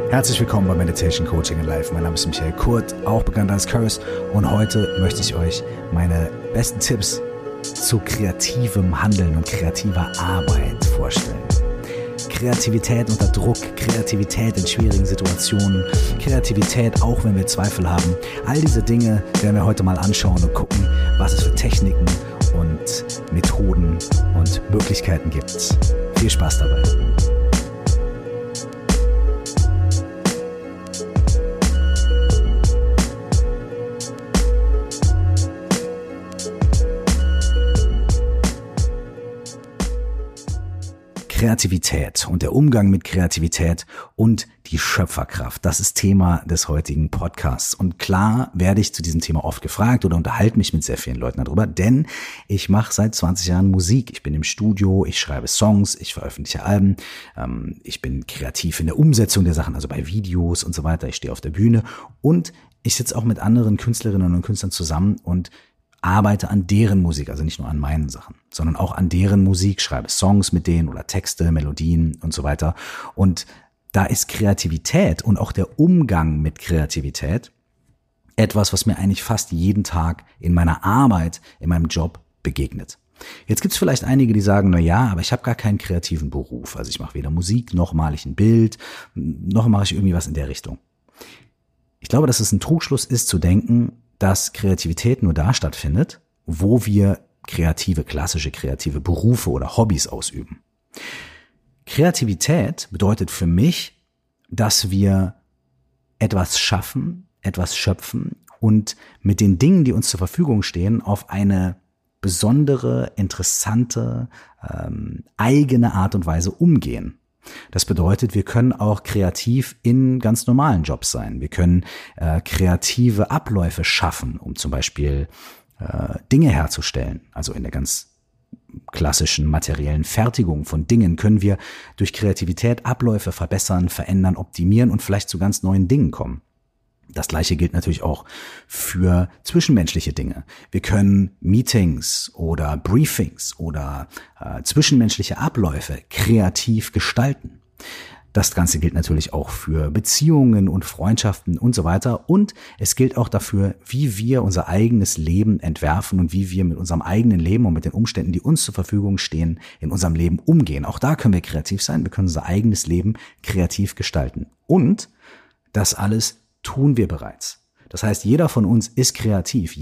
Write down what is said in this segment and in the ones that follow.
Herzlich willkommen bei Meditation Coaching in Life. Mein Name ist Michael Kurt, auch bekannt als Curse, und heute möchte ich euch meine besten Tipps zu kreativem Handeln und kreativer Arbeit vorstellen. Kreativität unter Druck, Kreativität in schwierigen Situationen, Kreativität auch wenn wir Zweifel haben. All diese Dinge werden wir heute mal anschauen und gucken, was es für Techniken und Methoden und Möglichkeiten gibt. Viel Spaß dabei. Kreativität und der Umgang mit Kreativität und die Schöpferkraft, das ist Thema des heutigen Podcasts. Und klar werde ich zu diesem Thema oft gefragt oder unterhalte mich mit sehr vielen Leuten darüber, denn ich mache seit 20 Jahren Musik. Ich bin im Studio, ich schreibe Songs, ich veröffentliche Alben, ich bin kreativ in der Umsetzung der Sachen, also bei Videos und so weiter. Ich stehe auf der Bühne und ich sitze auch mit anderen Künstlerinnen und Künstlern zusammen und arbeite an deren Musik, also nicht nur an meinen Sachen, sondern auch an deren Musik, schreibe Songs mit denen oder Texte, Melodien und so weiter. Und da ist Kreativität und auch der Umgang mit Kreativität etwas, was mir eigentlich fast jeden Tag in meiner Arbeit, in meinem Job begegnet. Jetzt gibt es vielleicht einige, die sagen, na ja, aber ich habe gar keinen kreativen Beruf. Also ich mache weder Musik, noch male ich ein Bild, noch mache ich irgendwie was in der Richtung. Ich glaube, dass es ein Trugschluss ist zu denken, dass Kreativität nur da stattfindet, wo wir klassische kreative Berufe oder Hobbys ausüben. Kreativität bedeutet für mich, dass wir etwas schaffen, etwas schöpfen und mit den Dingen, die uns zur Verfügung stehen, auf eine besondere, interessante, eigene Art und Weise umgehen. Das bedeutet, wir können auch kreativ in ganz normalen Jobs sein. Wir können kreative Abläufe schaffen, um zum Beispiel Dinge herzustellen. Also in der ganz klassischen materiellen Fertigung von Dingen können wir durch Kreativität Abläufe verbessern, verändern, optimieren und vielleicht zu ganz neuen Dingen kommen. Das Gleiche gilt natürlich auch für zwischenmenschliche Dinge. Wir können Meetings oder Briefings oder zwischenmenschliche Abläufe kreativ gestalten. Das Ganze gilt natürlich auch für Beziehungen und Freundschaften und so weiter. Und es gilt auch dafür, wie wir unser eigenes Leben entwerfen und wie wir mit unserem eigenen Leben und mit den Umständen, die uns zur Verfügung stehen, in unserem Leben umgehen. Auch da können wir kreativ sein. Wir können unser eigenes Leben kreativ gestalten. Und das alles tun wir bereits. Das heißt, jeder von uns ist kreativ,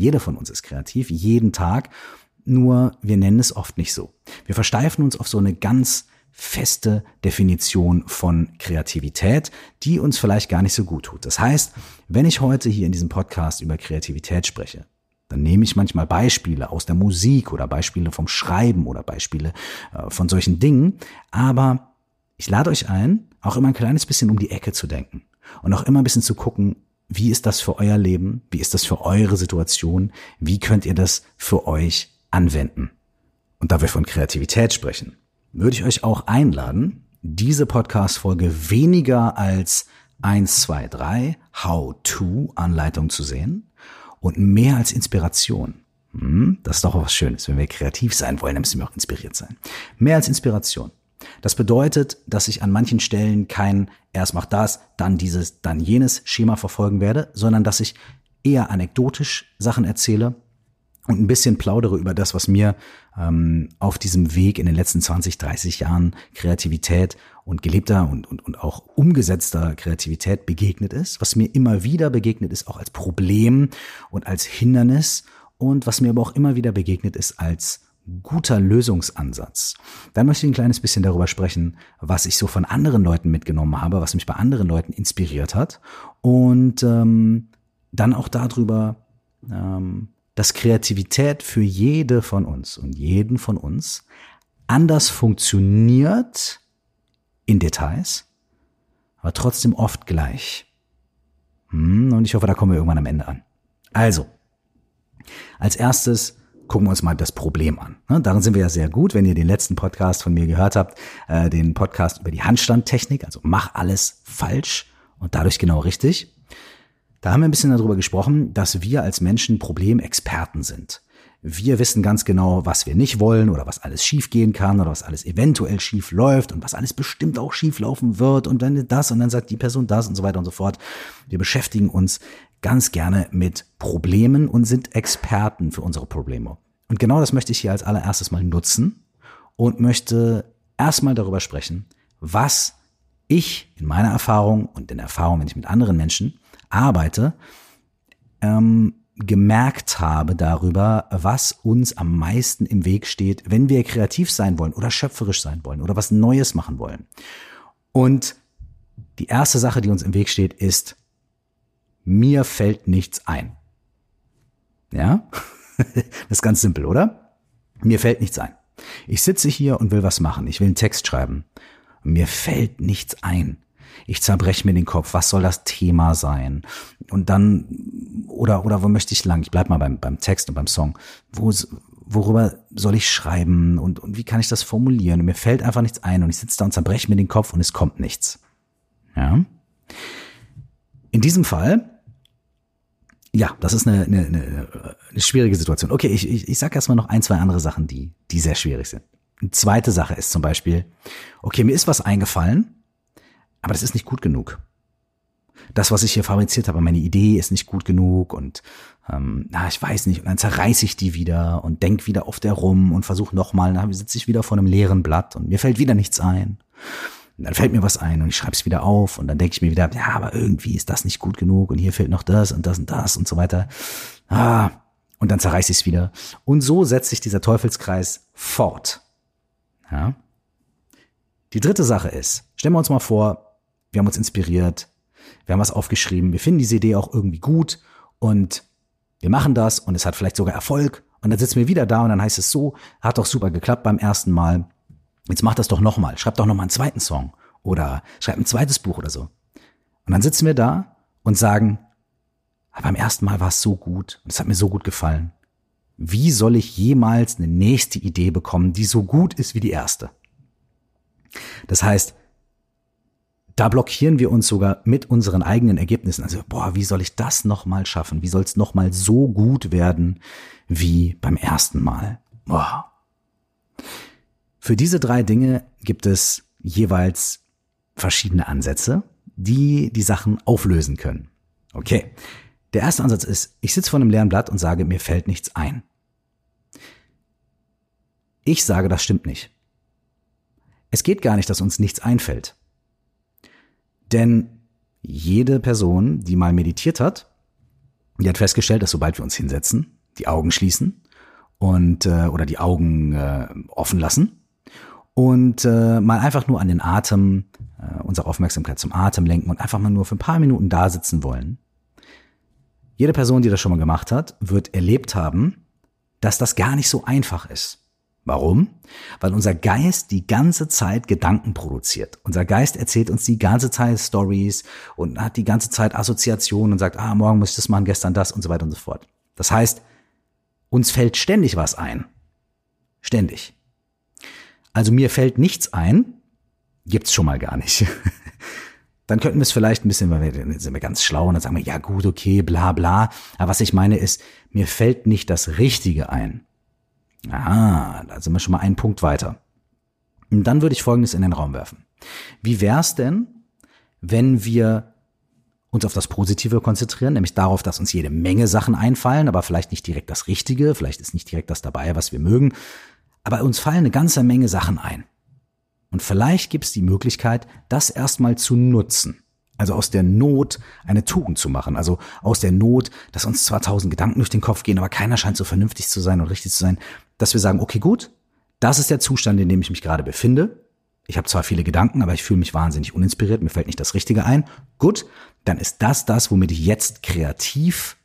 jeden Tag, nur wir nennen es oft nicht so. Wir versteifen uns auf so eine ganz feste Definition von Kreativität, die uns vielleicht gar nicht so gut tut. Das heißt, wenn ich heute hier in diesem Podcast über Kreativität spreche, dann nehme ich manchmal Beispiele aus der Musik oder Beispiele vom Schreiben oder Beispiele von solchen Dingen, aber ich lade euch ein, auch immer ein kleines bisschen um die Ecke zu denken. Und auch immer ein bisschen zu gucken, wie ist das für euer Leben? Wie ist das für eure Situation? Wie könnt ihr das für euch anwenden? Und da wir von Kreativität sprechen, würde ich euch auch einladen, diese Podcast-Folge weniger als 1, 2, 3 How-to-Anleitung zu sehen und mehr als Inspiration. Das ist doch was Schönes. Wenn wir kreativ sein wollen, dann müssen wir auch inspiriert sein. Mehr als Inspiration. Das bedeutet, dass ich an manchen Stellen kein erst macht das, dann dieses, dann jenes Schema verfolgen werde, sondern dass ich eher anekdotisch Sachen erzähle und ein bisschen plaudere über das, was mir auf diesem Weg in den letzten 20, 30 Jahren Kreativität und gelebter und auch umgesetzter Kreativität begegnet ist, was mir immer wieder begegnet ist, auch als Problem und als Hindernis und was mir aber auch immer wieder begegnet ist als guter Lösungsansatz. Dann möchte ich ein kleines bisschen darüber sprechen, was ich so von anderen Leuten mitgenommen habe, was mich bei anderen Leuten inspiriert hat und dann auch darüber, dass Kreativität für jede von uns und jeden von uns anders funktioniert in Details, aber trotzdem oft gleich. Und ich hoffe, da kommen wir irgendwann am Ende an. Also, als erstes gucken wir uns mal das Problem an. Darin sind wir ja sehr gut, wenn ihr den letzten Podcast von mir gehört habt, den Podcast über die Handstandtechnik, also mach alles falsch und dadurch genau richtig. Da haben wir ein bisschen darüber gesprochen, dass wir als Menschen Problemexperten sind. Wir wissen ganz genau, was wir nicht wollen oder was alles schief gehen kann oder was alles eventuell schief läuft und was alles bestimmt auch schief laufen wird und dann das und dann sagt die Person das und so weiter und so fort. Wir beschäftigen uns ganz gerne mit Problemen und sind Experten für unsere Probleme. Und genau das möchte ich hier als allererstes mal nutzen und möchte erstmal darüber sprechen, was ich in meiner Erfahrung und in der Erfahrung, wenn ich mit anderen Menschen arbeite, gemerkt habe darüber, was uns am meisten im Weg steht, wenn wir kreativ sein wollen oder schöpferisch sein wollen oder was Neues machen wollen. Und die erste Sache, die uns im Weg steht, ist, mir fällt nichts ein. Ja? Das ist ganz simpel, oder? Mir fällt nichts ein. Ich sitze hier und will was machen. Ich will einen Text schreiben. Mir fällt nichts ein. Ich zerbreche mir den Kopf. Was soll das Thema sein? Und dann, oder wo möchte ich lang? Ich bleib mal beim Text und beim Song. Worüber soll ich schreiben? Und wie kann ich das formulieren? Und mir fällt einfach nichts ein. Und ich sitze da und zerbreche mir den Kopf und es kommt nichts. Ja? In diesem Fall, ja, das ist eine schwierige Situation. Okay, ich sage erstmal noch 1, 2 andere Sachen, die sehr schwierig sind. Eine zweite Sache ist zum Beispiel, okay, mir ist was eingefallen, aber das ist nicht gut genug. Das, was ich hier fabriziert habe, meine Idee ist nicht gut genug und ich weiß nicht. Und dann zerreiße ich die wieder und denk wieder auf der rum und versuche nochmal. Dann sitze ich wieder vor einem leeren Blatt und mir fällt wieder nichts ein. Und dann fällt mir was ein und ich schreibe es wieder auf und dann denke ich mir wieder, ja, aber irgendwie ist das nicht gut genug und hier fehlt noch das und das und das und so weiter. Und dann zerreiße ich es wieder. Und so setzt sich dieser Teufelskreis fort. Ja. Die dritte Sache ist, stellen wir uns mal vor, wir haben uns inspiriert, wir haben was aufgeschrieben, wir finden diese Idee auch irgendwie gut und wir machen das und es hat vielleicht sogar Erfolg und dann sitzen wir wieder da und dann heißt es so, hat doch super geklappt beim ersten Mal. Jetzt mach das doch nochmal, schreib doch nochmal einen zweiten Song oder schreib ein zweites Buch oder so. Und dann sitzen wir da und sagen, aber beim ersten Mal war es so gut und es hat mir so gut gefallen. Wie soll ich jemals eine nächste Idee bekommen, die so gut ist wie die erste? Das heißt, da blockieren wir uns sogar mit unseren eigenen Ergebnissen. Also, wie soll ich das nochmal schaffen? Wie soll es nochmal so gut werden wie beim ersten Mal? Boah. Für diese 3 Dinge gibt es jeweils verschiedene Ansätze, die Sachen auflösen können. Okay, der erste Ansatz ist, ich sitze vor einem leeren Blatt und sage, mir fällt nichts ein. Ich sage, das stimmt nicht. Es geht gar nicht, dass uns nichts einfällt. Denn jede Person, die mal meditiert hat, die hat festgestellt, dass sobald wir uns hinsetzen, die Augen schließen und oder die Augen offen lassen, und mal einfach nur an den Atem, unsere Aufmerksamkeit zum Atem lenken und einfach mal nur für ein paar Minuten da sitzen wollen. Jede Person, die das schon mal gemacht hat, wird erlebt haben, dass das gar nicht so einfach ist. Warum? Weil unser Geist die ganze Zeit Gedanken produziert. Unser Geist erzählt uns die ganze Zeit Stories und hat die ganze Zeit Assoziationen und sagt, morgen muss ich das machen, gestern das und so weiter und so fort. Das heißt, uns fällt ständig was ein. Ständig. Also mir fällt nichts ein, gibt's schon mal gar nicht. Dann könnten wir es vielleicht ein bisschen, weil wir sind ganz schlau und dann sagen wir, ja gut, okay, bla bla. Aber was ich meine ist, mir fällt nicht das Richtige ein. Da sind wir schon mal einen Punkt weiter. Und dann würde ich Folgendes in den Raum werfen. Wie wär's denn, wenn wir uns auf das Positive konzentrieren, nämlich darauf, dass uns jede Menge Sachen einfallen, aber vielleicht nicht direkt das Richtige, vielleicht ist nicht direkt das dabei, was wir mögen, aber uns fallen eine ganze Menge Sachen ein. Und vielleicht gibt es die Möglichkeit, das erstmal zu nutzen. Also aus der Not eine Tugend zu machen. Also aus der Not, dass uns zwar 1000 Gedanken durch den Kopf gehen, aber keiner scheint so vernünftig zu sein und richtig zu sein, dass wir sagen, okay, gut, das ist der Zustand, in dem ich mich gerade befinde. Ich habe zwar viele Gedanken, aber ich fühle mich wahnsinnig uninspiriert, mir fällt nicht das Richtige ein. Gut, dann ist das, womit ich jetzt kreativ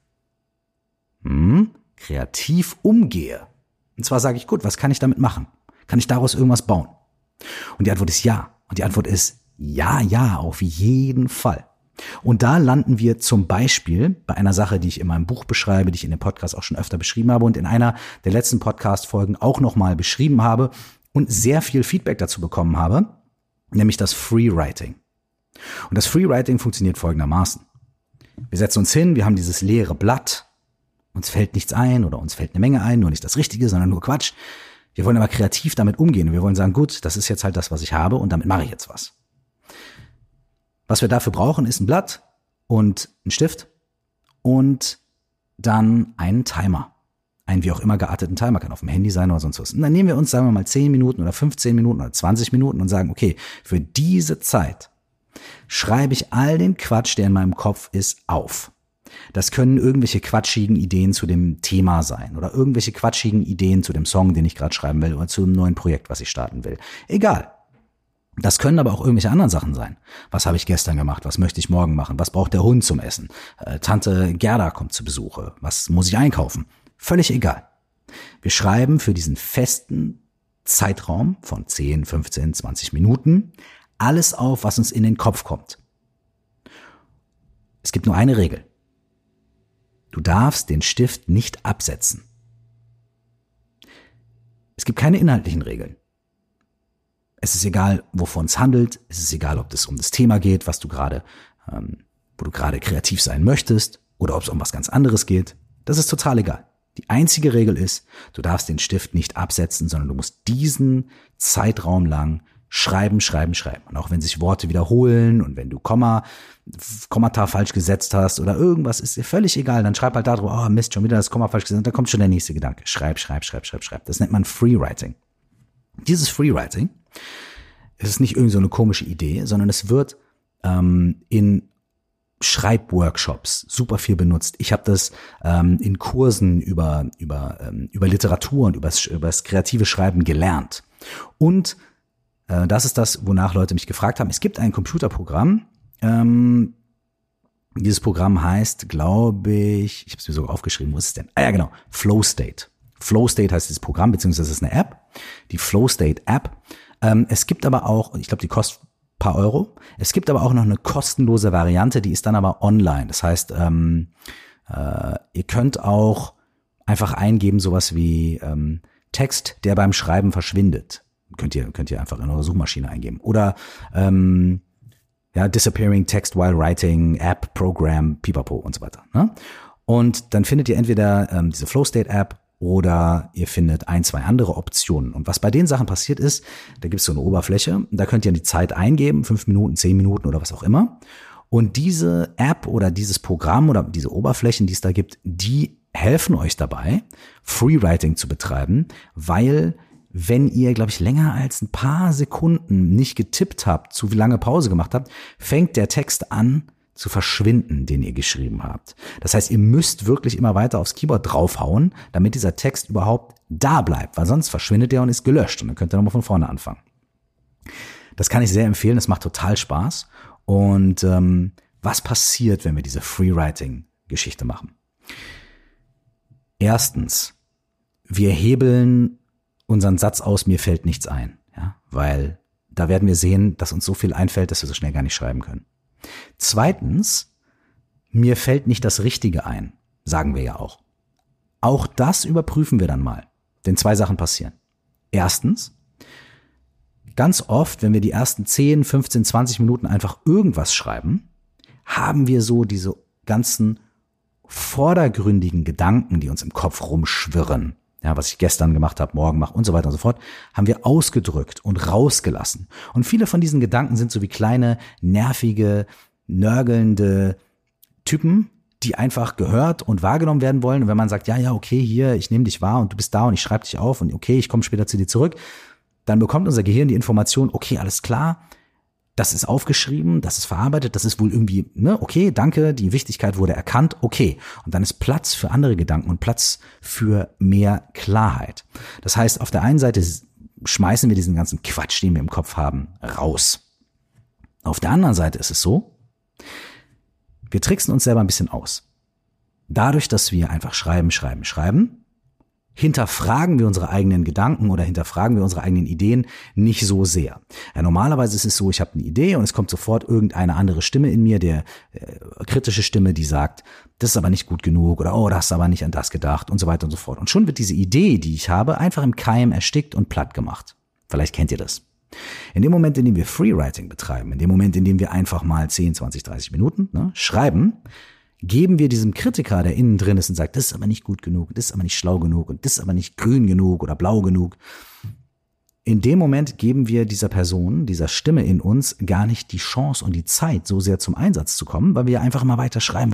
umgehe. Und zwar sage ich, gut, was kann ich damit machen? Kann ich daraus irgendwas bauen? Und die Antwort ist ja. Und die Antwort ist ja, auf jeden Fall. Und da landen wir zum Beispiel bei einer Sache, die ich in meinem Buch beschreibe, die ich in dem Podcast auch schon öfter beschrieben habe und in einer der letzten Podcast-Folgen auch nochmal beschrieben habe und sehr viel Feedback dazu bekommen habe, nämlich das Freewriting. Und das Freewriting funktioniert folgendermaßen. Wir setzen uns hin, wir haben dieses leere Blatt Uns fällt nichts ein oder uns fällt eine Menge ein, nur nicht das Richtige, sondern nur Quatsch. Wir wollen aber kreativ damit umgehen. Wir wollen sagen, gut, das ist jetzt halt das, was ich habe und damit mache ich jetzt was. Was wir dafür brauchen, ist ein Blatt und ein Stift und dann einen Timer. Einen wie auch immer gearteten Timer, kann auf dem Handy sein oder sonst was. Und dann nehmen wir uns, sagen wir mal, 10 Minuten oder 15 Minuten oder 20 Minuten und sagen, okay, für diese Zeit schreibe ich all den Quatsch, der in meinem Kopf ist, auf. Das können irgendwelche quatschigen Ideen zu dem Thema sein oder irgendwelche quatschigen Ideen zu dem Song, den ich gerade schreiben will oder zu einem neuen Projekt, was ich starten will. Egal. Das können aber auch irgendwelche anderen Sachen sein. Was habe ich gestern gemacht? Was möchte ich morgen machen? Was braucht der Hund zum Essen? Tante Gerda kommt zu Besuche. Was muss ich einkaufen? Völlig egal. Wir schreiben für diesen festen Zeitraum von 10, 15, 20 Minuten alles auf, was uns in den Kopf kommt. Es gibt nur eine Regel. Du darfst den Stift nicht absetzen. Es gibt keine inhaltlichen Regeln. Es ist egal, wovon es handelt. Es ist egal, ob es um das Thema geht, was du gerade, wo du gerade kreativ sein möchtest, oder ob es um was ganz anderes geht. Das ist total egal. Die einzige Regel ist, du darfst den Stift nicht absetzen, sondern du musst diesen Zeitraum lang schreiben, schreiben, schreiben. Und auch wenn sich Worte wiederholen und wenn du Kommata falsch gesetzt hast oder irgendwas, ist dir völlig egal. Dann schreib halt da drüber, oh Mist, schon wieder das Komma falsch gesetzt. Und dann kommt schon der nächste Gedanke. Schreib, schreib, schreib, schreib, schreib. Das nennt man Freewriting. Dieses Freewriting ist nicht irgend so eine komische Idee, sondern es wird in Schreibworkshops super viel benutzt. Ich habe das in Kursen über Literatur und übers kreative Schreiben gelernt. Und das ist das, wonach Leute mich gefragt haben. Es gibt ein Computerprogramm. Dieses Programm heißt, glaube ich habe es mir sogar aufgeschrieben, wo ist es denn? Ah ja, genau, Flow State. Flow State heißt dieses Programm, beziehungsweise es ist eine App, die Flow State App. Es gibt aber auch, ich glaube, die kostet ein paar Euro. Es gibt aber auch noch eine kostenlose Variante, die ist dann aber online. Das heißt, ihr könnt auch einfach eingeben, sowas wie Text, der beim Schreiben verschwindet. Könnt ihr einfach in eure Suchmaschine eingeben. Oder Disappearing Text while Writing, App, Program, Pipapo und so weiter. Ne? Und dann findet ihr entweder diese Flow State App oder ihr findet 1, 2 andere Optionen. Und was bei den Sachen passiert ist, da gibt es so eine Oberfläche, da könnt ihr die Zeit eingeben, 5 Minuten, 10 Minuten oder was auch immer. Und diese App oder dieses Programm oder diese Oberflächen, die es da gibt, die helfen euch dabei, Freewriting zu betreiben, weil wenn ihr, glaube ich, länger als ein paar Sekunden nicht getippt habt, zu lange Pause gemacht habt, fängt der Text an zu verschwinden, den ihr geschrieben habt. Das heißt, ihr müsst wirklich immer weiter aufs Keyboard draufhauen, damit dieser Text überhaupt da bleibt, weil sonst verschwindet der und ist gelöscht und dann könnt ihr nochmal von vorne anfangen. Das kann ich sehr empfehlen, das macht total Spaß. Und was passiert, wenn wir diese Freewriting-Geschichte machen? Erstens, wir hebeln unseren Satz aus, mir fällt nichts ein, ja, weil da werden wir sehen, dass uns so viel einfällt, dass wir so schnell gar nicht schreiben können. Zweitens, mir fällt nicht das Richtige ein, sagen wir ja auch. Auch das überprüfen wir dann mal, denn 2 Sachen passieren. Erstens, ganz oft, wenn wir die ersten 10, 15, 20 Minuten einfach irgendwas schreiben, haben wir so diese ganzen vordergründigen Gedanken, die uns im Kopf rumschwirren. Ja, was ich gestern gemacht habe, morgen mache und so weiter und so fort, haben wir ausgedrückt und rausgelassen. Und viele von diesen Gedanken sind so wie kleine, nervige, nörgelnde Typen, die einfach gehört und wahrgenommen werden wollen. Und wenn man sagt, ja, okay, hier, ich nehme dich wahr und du bist da und ich schreibe dich auf und okay, ich komme später zu dir zurück, dann bekommt unser Gehirn die Information, okay, alles klar, das ist aufgeschrieben, das ist verarbeitet, das ist wohl irgendwie, ne, okay, danke, die Wichtigkeit wurde erkannt, okay. Und dann ist Platz für andere Gedanken und Platz für mehr Klarheit. Das heißt, auf der einen Seite schmeißen wir diesen ganzen Quatsch, den wir im Kopf haben, raus. Auf der anderen Seite ist es so, wir tricksen uns selber ein bisschen aus. Dadurch, dass wir einfach schreiben, hinterfragen wir unsere eigenen Gedanken oder hinterfragen wir unsere eigenen Ideen nicht so sehr. Ja, normalerweise ist es so, ich habe eine Idee und es kommt sofort irgendeine andere Stimme in mir, der kritische Stimme, die sagt, das ist aber nicht gut genug oder oh, da hast du aber nicht an das gedacht und so weiter und so fort. Und schon wird diese Idee, die ich habe, einfach im Keim erstickt und platt gemacht. Vielleicht kennt ihr das. In dem Moment, in dem wir Freewriting betreiben, in dem Moment, in dem wir einfach mal 10, 20, 30 Minuten schreiben, geben wir diesem Kritiker, der innen drin ist und sagt, das ist aber nicht gut genug, das ist aber nicht schlau genug und das ist aber nicht grün genug oder blau genug. In dem Moment geben wir dieser Person, dieser Stimme in uns gar nicht die Chance und die Zeit, so sehr zum Einsatz zu kommen, weil wir einfach immer weiter schreiben.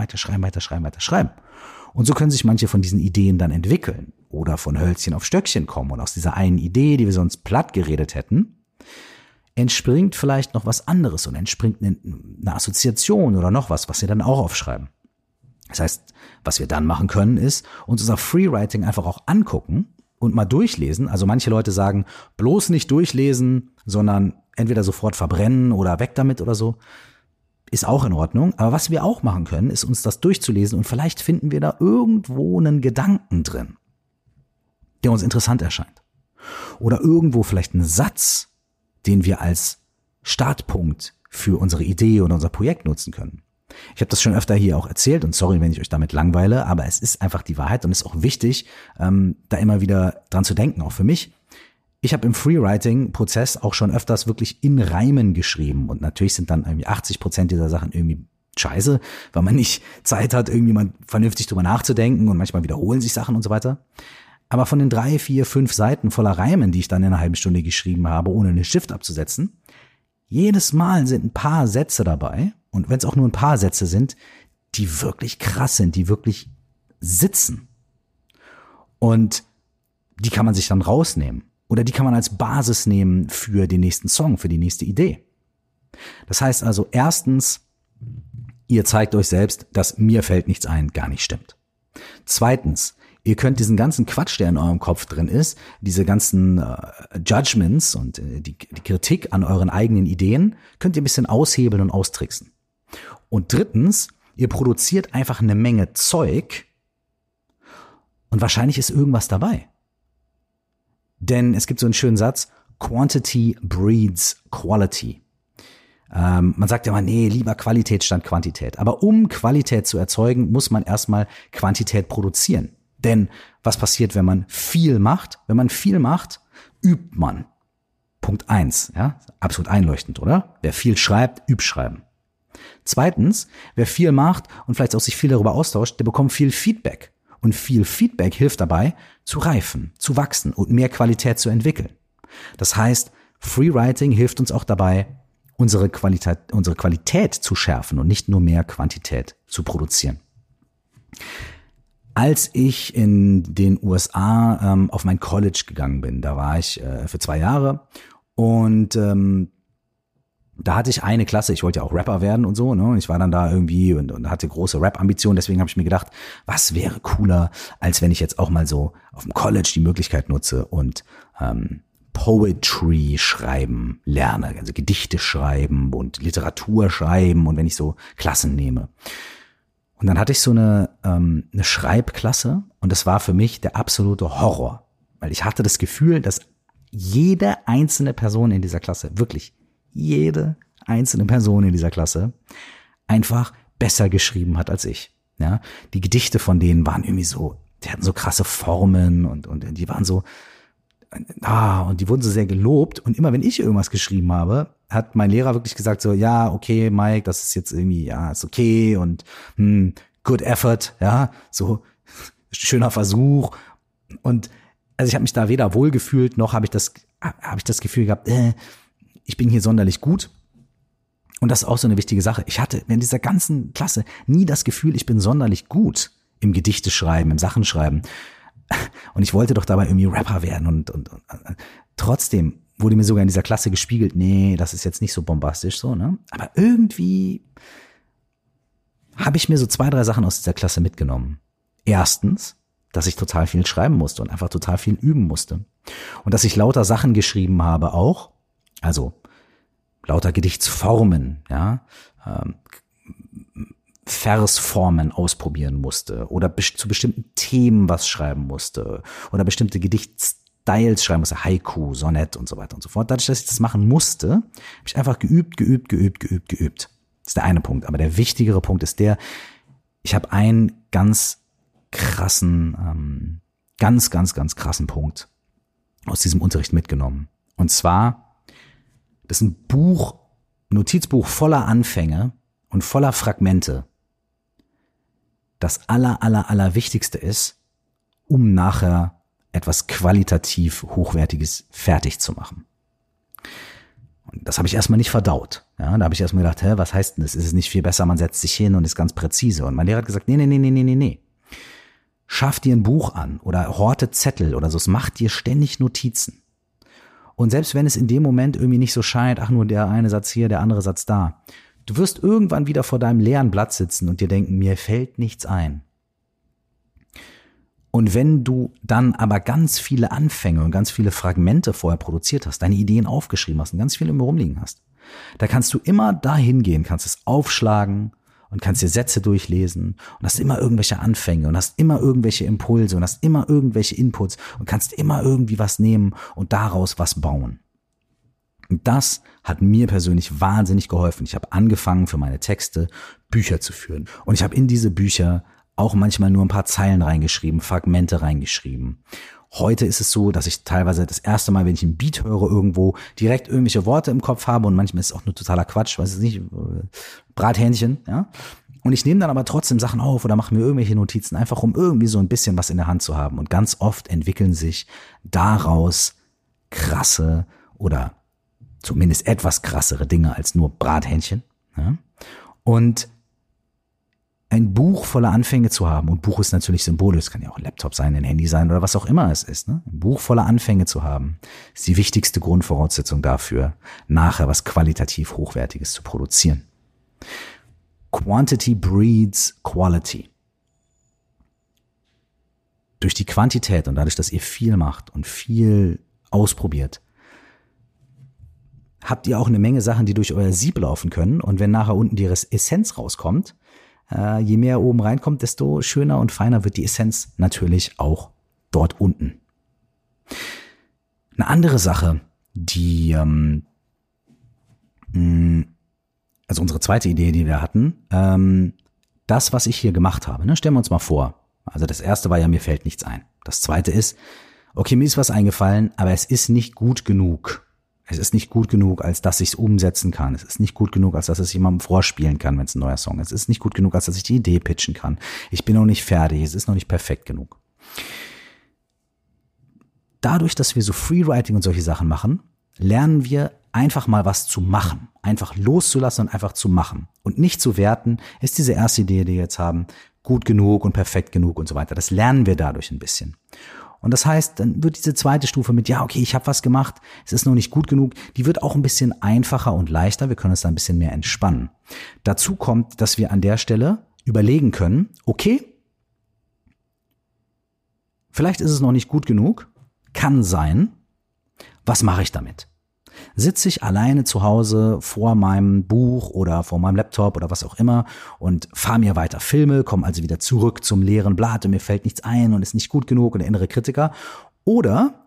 Und so können sich manche von diesen Ideen dann entwickeln oder von Hölzchen auf Stöckchen kommen. Und aus dieser einen Idee, die wir sonst platt geredet hätten, entspringt vielleicht noch was anderes und entspringt eine Assoziation oder noch was wir dann auch aufschreiben. Das heißt, was wir dann machen können, ist uns unser Freewriting einfach auch angucken und mal durchlesen. Also manche Leute sagen, bloß nicht durchlesen, sondern entweder sofort verbrennen oder weg damit oder so. Ist auch in Ordnung. Aber was wir auch machen können, ist uns das durchzulesen und vielleicht finden wir da irgendwo einen Gedanken drin, der uns interessant erscheint. Oder irgendwo vielleicht einen Satz, den wir als Startpunkt für unsere Idee oder unser Projekt nutzen können. Ich habe das schon öfter hier auch erzählt und sorry, wenn ich euch damit langweile, aber es ist einfach die Wahrheit und es ist auch wichtig, da immer wieder dran zu denken, auch für mich. Ich habe im Freewriting-Prozess auch schon öfters wirklich in Reimen geschrieben und natürlich sind dann irgendwie 80% dieser Sachen irgendwie scheiße, weil man nicht Zeit hat, irgendwie mal vernünftig drüber nachzudenken und manchmal wiederholen sich Sachen und so weiter. Aber von den 3, 4, 5 Seiten voller Reimen, die ich dann in einer halben Stunde geschrieben habe, ohne einen Stift abzusetzen, jedes Mal sind ein paar Sätze dabei, und wenn es auch nur ein paar Sätze sind, die wirklich krass sind, die wirklich sitzen. Und die kann man sich dann rausnehmen. Oder die kann man als Basis nehmen für den nächsten Song, für die nächste Idee. Das heißt also, erstens, ihr zeigt euch selbst, dass mir fällt nichts ein, gar nicht stimmt. Zweitens, ihr könnt diesen ganzen Quatsch, der in eurem Kopf drin ist, diese ganzen Judgments und die Kritik an euren eigenen Ideen, könnt ihr ein bisschen aushebeln und austricksen. Und drittens, ihr produziert einfach eine Menge Zeug und wahrscheinlich ist irgendwas dabei. Denn es gibt so einen schönen Satz, Quantity breeds Quality. Man sagt ja mal, nee, lieber Qualität statt Quantität. Aber um Qualität zu erzeugen, muss man erstmal Quantität produzieren. Denn was passiert, wenn man viel macht? Wenn man viel macht, übt man. Punkt 1, ja, absolut einleuchtend, oder? Wer viel schreibt, übt schreiben. Zweitens, wer viel macht und vielleicht auch sich viel darüber austauscht, der bekommt viel Feedback. Und viel Feedback hilft dabei, zu reifen, zu wachsen und mehr Qualität zu entwickeln. Das heißt, Freewriting hilft uns auch dabei, unsere Qualität zu schärfen und nicht nur mehr Quantität zu produzieren. Als ich in den USA auf mein College gegangen bin, da war ich für 2 Jahre und da hatte ich eine Klasse, ich wollte ja auch Rapper werden und so, ne? Und ich war dann da irgendwie und hatte große Rap-Ambitionen, deswegen habe ich mir gedacht, was wäre cooler, als wenn ich jetzt auch mal so auf dem College die Möglichkeit nutze und Poetry schreiben lerne, also Gedichte schreiben und Literatur schreiben und wenn ich so Klassen nehme. Und dann hatte ich so eine Schreibklasse und das war für mich der absolute Horror, weil ich hatte das Gefühl, dass jede einzelne Person in dieser Klasse, wirklich jede einzelne Person in dieser Klasse einfach besser geschrieben hat als ich. Ja, die Gedichte von denen waren irgendwie so, die hatten so krasse Formen und die waren so, und die wurden so sehr gelobt. Und immer wenn ich irgendwas geschrieben habe, hat mein Lehrer wirklich gesagt so, ja, okay, Mike, das ist jetzt irgendwie, ja, ist okay und good effort, ja, so schöner Versuch. Und also ich habe mich da weder wohlgefühlt, noch habe ich das Gefühl gehabt, ich bin hier sonderlich gut. Und das ist auch so eine wichtige Sache. Ich hatte in dieser ganzen Klasse nie das Gefühl, ich bin sonderlich gut im Gedichteschreiben, im Sachenschreiben. Und ich wollte doch dabei irgendwie Rapper werden und trotzdem wurde mir sogar in dieser Klasse gespiegelt, nee, das ist jetzt nicht so bombastisch so, ne? Aber irgendwie habe ich mir so 2, 3 Sachen aus dieser Klasse mitgenommen. Erstens, dass ich total viel schreiben musste und einfach total viel üben musste. Und dass ich lauter Sachen geschrieben habe auch, also lauter Gedichtsformen, ja, Versformen ausprobieren musste oder zu bestimmten Themen was schreiben musste oder bestimmte Gedichtstyles schreiben musste, Haiku, Sonett und so weiter und so fort. Dadurch, dass ich das machen musste, habe ich einfach geübt. Das ist der eine Punkt. Aber der wichtigere Punkt ist ich habe einen ganz krassen, ganz krassen Punkt aus diesem Unterricht mitgenommen. Und zwar, das ist ein Notizbuch voller Anfänge und voller Fragmente. das Allerwichtigste ist, um nachher etwas qualitativ Hochwertiges fertig zu machen. Und das habe ich erstmal nicht verdaut. Ja, da habe ich erstmal gedacht, was heißt denn das? Ist es nicht viel besser, man setzt sich hin und ist ganz präzise? Und mein Lehrer hat gesagt, nee. Schaff dir ein Buch an oder horte Zettel oder so, es macht dir ständig Notizen. Und selbst wenn es in dem Moment irgendwie nicht so scheint, ach nur der eine Satz hier, der andere Satz da, du wirst irgendwann wieder vor deinem leeren Blatt sitzen und dir denken, mir fällt nichts ein. Und wenn du dann aber ganz viele Anfänge und ganz viele Fragmente vorher produziert hast, deine Ideen aufgeschrieben hast und ganz viele immer rumliegen hast, da kannst du immer dahin gehen, kannst es aufschlagen und kannst dir Sätze durchlesen und hast immer irgendwelche Anfänge und hast immer irgendwelche Impulse und hast immer irgendwelche Inputs und kannst immer irgendwie was nehmen und daraus was bauen. Und das hat mir persönlich wahnsinnig geholfen. Ich habe angefangen, für meine Texte Bücher zu führen. Und ich habe in diese Bücher auch manchmal nur ein paar Zeilen reingeschrieben, Fragmente reingeschrieben. Heute ist es so, dass ich teilweise das erste Mal, wenn ich einen Beat höre irgendwo, direkt irgendwelche Worte im Kopf habe und manchmal ist es auch nur totaler Quatsch, weiß ich nicht, Brathähnchen, ja. Und ich nehme dann aber trotzdem Sachen auf oder mache mir irgendwelche Notizen, einfach um irgendwie so ein bisschen was in der Hand zu haben. Und ganz oft entwickeln sich daraus krasse oder zumindest etwas krassere Dinge als nur Brathähnchen. Ja? Und ein Buch voller Anfänge zu haben, und Buch ist natürlich symbolisch, es kann ja auch ein Laptop sein, ein Handy sein oder was auch immer es ist, ne? Ein Buch voller Anfänge zu haben, ist die wichtigste Grundvoraussetzung dafür, nachher was qualitativ Hochwertiges zu produzieren. Quantity breeds quality. Durch die Quantität und dadurch, dass ihr viel macht und viel ausprobiert, habt ihr auch eine Menge Sachen, die durch euer Sieb laufen können. Und wenn nachher unten die Essenz rauskommt, je mehr oben reinkommt, desto schöner und feiner wird die Essenz natürlich auch dort unten. Eine andere Sache, die, also unsere zweite Idee, die wir hatten, das, was ich hier gemacht habe, ne, stellen wir uns mal vor. Also das erste war ja, mir fällt nichts ein. Das zweite ist, okay, mir ist was eingefallen, aber es ist nicht gut genug. Es ist nicht gut genug, als dass ich es umsetzen kann. Es ist nicht gut genug, als dass ich es jemandem vorspielen kann, wenn es ein neuer Song ist. Es ist nicht gut genug, als dass ich die Idee pitchen kann. Ich bin noch nicht fertig. Es ist noch nicht perfekt genug. Dadurch, dass wir so Freewriting und solche Sachen machen, lernen wir einfach mal was zu machen. Einfach loszulassen und einfach zu machen. Und nicht zu werten, ist diese erste Idee, die wir jetzt haben, gut genug und perfekt genug und so weiter. Das lernen wir dadurch ein bisschen. Und das heißt, dann wird diese zweite Stufe mit, ja, okay, ich habe was gemacht, es ist noch nicht gut genug, die wird auch ein bisschen einfacher und leichter, wir können uns da ein bisschen mehr entspannen. Dazu kommt, dass wir an der Stelle überlegen können, okay, vielleicht ist es noch nicht gut genug, kann sein, was mache ich damit? Sitze ich alleine zu Hause vor meinem Buch oder vor meinem Laptop oder was auch immer und fahre mir weiter Filme, komme also wieder zurück zum leeren Blatt und mir fällt nichts ein und ist nicht gut genug und der innere Kritiker. Oder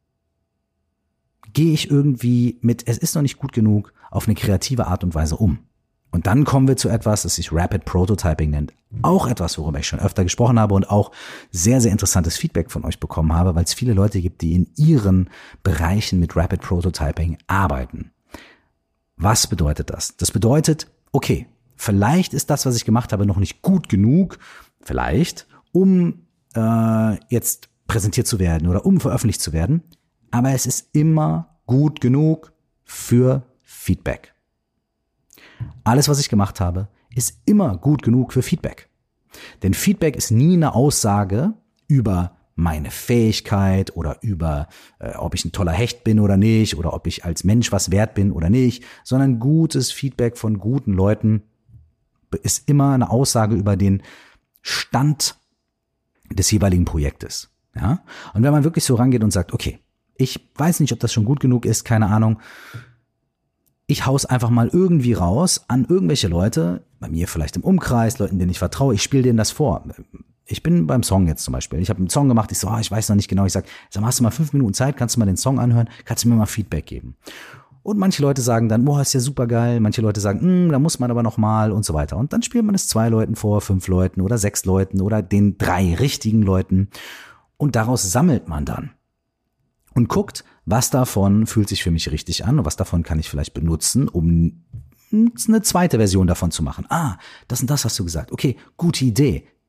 gehe ich irgendwie mit, es ist noch nicht gut genug, auf eine kreative Art und Weise um. Und dann kommen wir zu etwas, das sich Rapid Prototyping nennt. Auch etwas, worüber ich schon öfter gesprochen habe und auch sehr, sehr interessantes Feedback von euch bekommen habe, weil es viele Leute gibt, die in ihren Bereichen mit Rapid Prototyping arbeiten. Was bedeutet das? Das bedeutet, okay, vielleicht ist das, was ich gemacht habe, noch nicht gut genug, vielleicht, um jetzt präsentiert zu werden oder um veröffentlicht zu werden, aber es ist immer gut genug für Feedback. Alles, was ich gemacht habe, ist immer gut genug für Feedback. Denn Feedback ist nie eine Aussage über meine Fähigkeit oder über, ob ich ein toller Hecht bin oder nicht oder ob ich als Mensch was wert bin oder nicht, sondern gutes Feedback von guten Leuten ist immer eine Aussage über den Stand des jeweiligen Projektes. Ja? Und wenn man wirklich so rangeht und sagt, okay, ich weiß nicht, ob das schon gut genug ist, keine Ahnung, ich hau's einfach mal irgendwie raus an irgendwelche Leute, bei mir vielleicht im Umkreis, Leuten, denen ich vertraue, ich spiele denen das vor. Ich bin beim Song jetzt zum Beispiel, ich habe einen Song gemacht, ich so, ich weiß noch nicht genau, ich sag, hast du mal 5 Minuten Zeit, kannst du mal den Song anhören, kannst du mir mal Feedback geben. Und manche Leute sagen dann, boah, ist ja super geil, manche Leute sagen, da muss man aber noch mal und so weiter. Und dann spielt man es 2 Leuten vor, 5 Leuten oder 6 Leuten oder den 3 richtigen Leuten und daraus sammelt man dann. Und guckt, was davon fühlt sich für mich richtig an und was davon kann ich vielleicht benutzen, um eine zweite Version davon zu machen. Das und das hast du gesagt. Okay, gute Idee.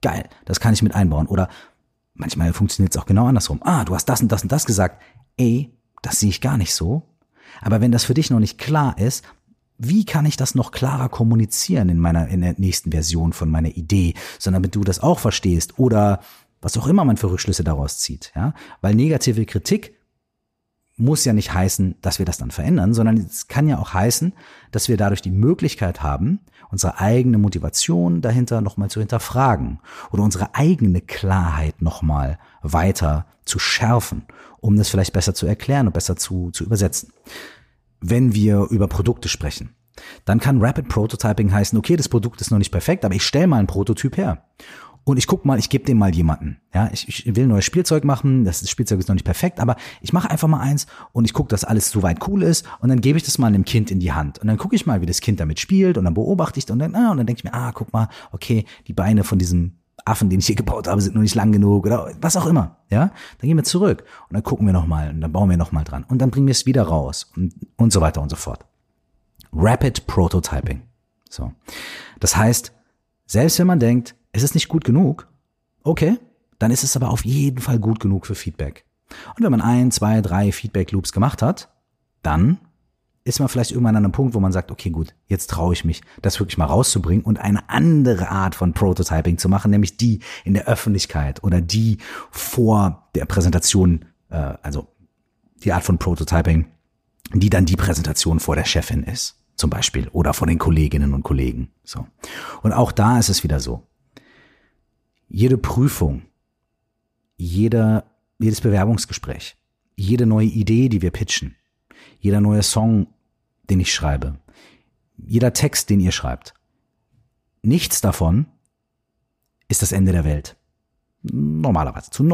Geil, das kann ich mit einbauen. Oder manchmal funktioniert es auch genau andersrum. Du hast das und das und das gesagt. Das sehe ich gar nicht so. Aber wenn das für dich noch nicht klar ist, wie kann ich das noch klarer kommunizieren in der nächsten Version von meiner Idee, sondern damit du das auch verstehst oder was auch immer man für Rückschlüsse daraus zieht, ja? Weil negative Kritik muss ja nicht heißen, dass wir das dann verändern, sondern es kann ja auch heißen, dass wir dadurch die Möglichkeit haben, unsere eigene Motivation dahinter nochmal zu hinterfragen oder unsere eigene Klarheit nochmal weiter zu schärfen, um das vielleicht besser zu erklären und besser zu übersetzen. Wenn wir über Produkte sprechen, dann kann Rapid Prototyping heißen, okay, das Produkt ist noch nicht perfekt, aber ich stelle mal einen Prototyp her. Und ich guck mal, ich gebe dem mal jemanden. Ja, ich will ein neues Spielzeug machen, das Spielzeug ist noch nicht perfekt, aber ich mache einfach mal eins und ich gucke, dass alles soweit cool ist und dann gebe ich das mal einem Kind in die Hand. Und dann gucke ich mal, wie das Kind damit spielt und dann beobachte ich und dann denke ich mir, guck mal, okay, die Beine von diesem Affen, den ich hier gebaut habe, sind noch nicht lang genug oder was auch immer. Ja, dann gehen wir zurück und dann gucken wir nochmal und dann bauen wir nochmal dran und dann bringen wir es wieder raus und so weiter und so fort. Rapid Prototyping. So. Das heißt, selbst wenn man denkt, es ist nicht gut genug, okay, dann ist es aber auf jeden Fall gut genug für Feedback. Und wenn man 1, 2, 3 Feedback-Loops gemacht hat, dann ist man vielleicht irgendwann an einem Punkt, wo man sagt, okay, gut, jetzt traue ich mich, das wirklich mal rauszubringen und eine andere Art von Prototyping zu machen, nämlich die in der Öffentlichkeit oder die vor der Präsentation, also die Art von Prototyping, die dann die Präsentation vor der Chefin ist, zum Beispiel, oder vor den Kolleginnen und Kollegen. So. Und auch da ist es wieder so. Jede Prüfung, jedes Bewerbungsgespräch, jede neue Idee, die wir pitchen, jeder neue Song, den ich schreibe, jeder Text, den ihr schreibt, nichts davon ist das Ende der Welt. Normalerweise. Zu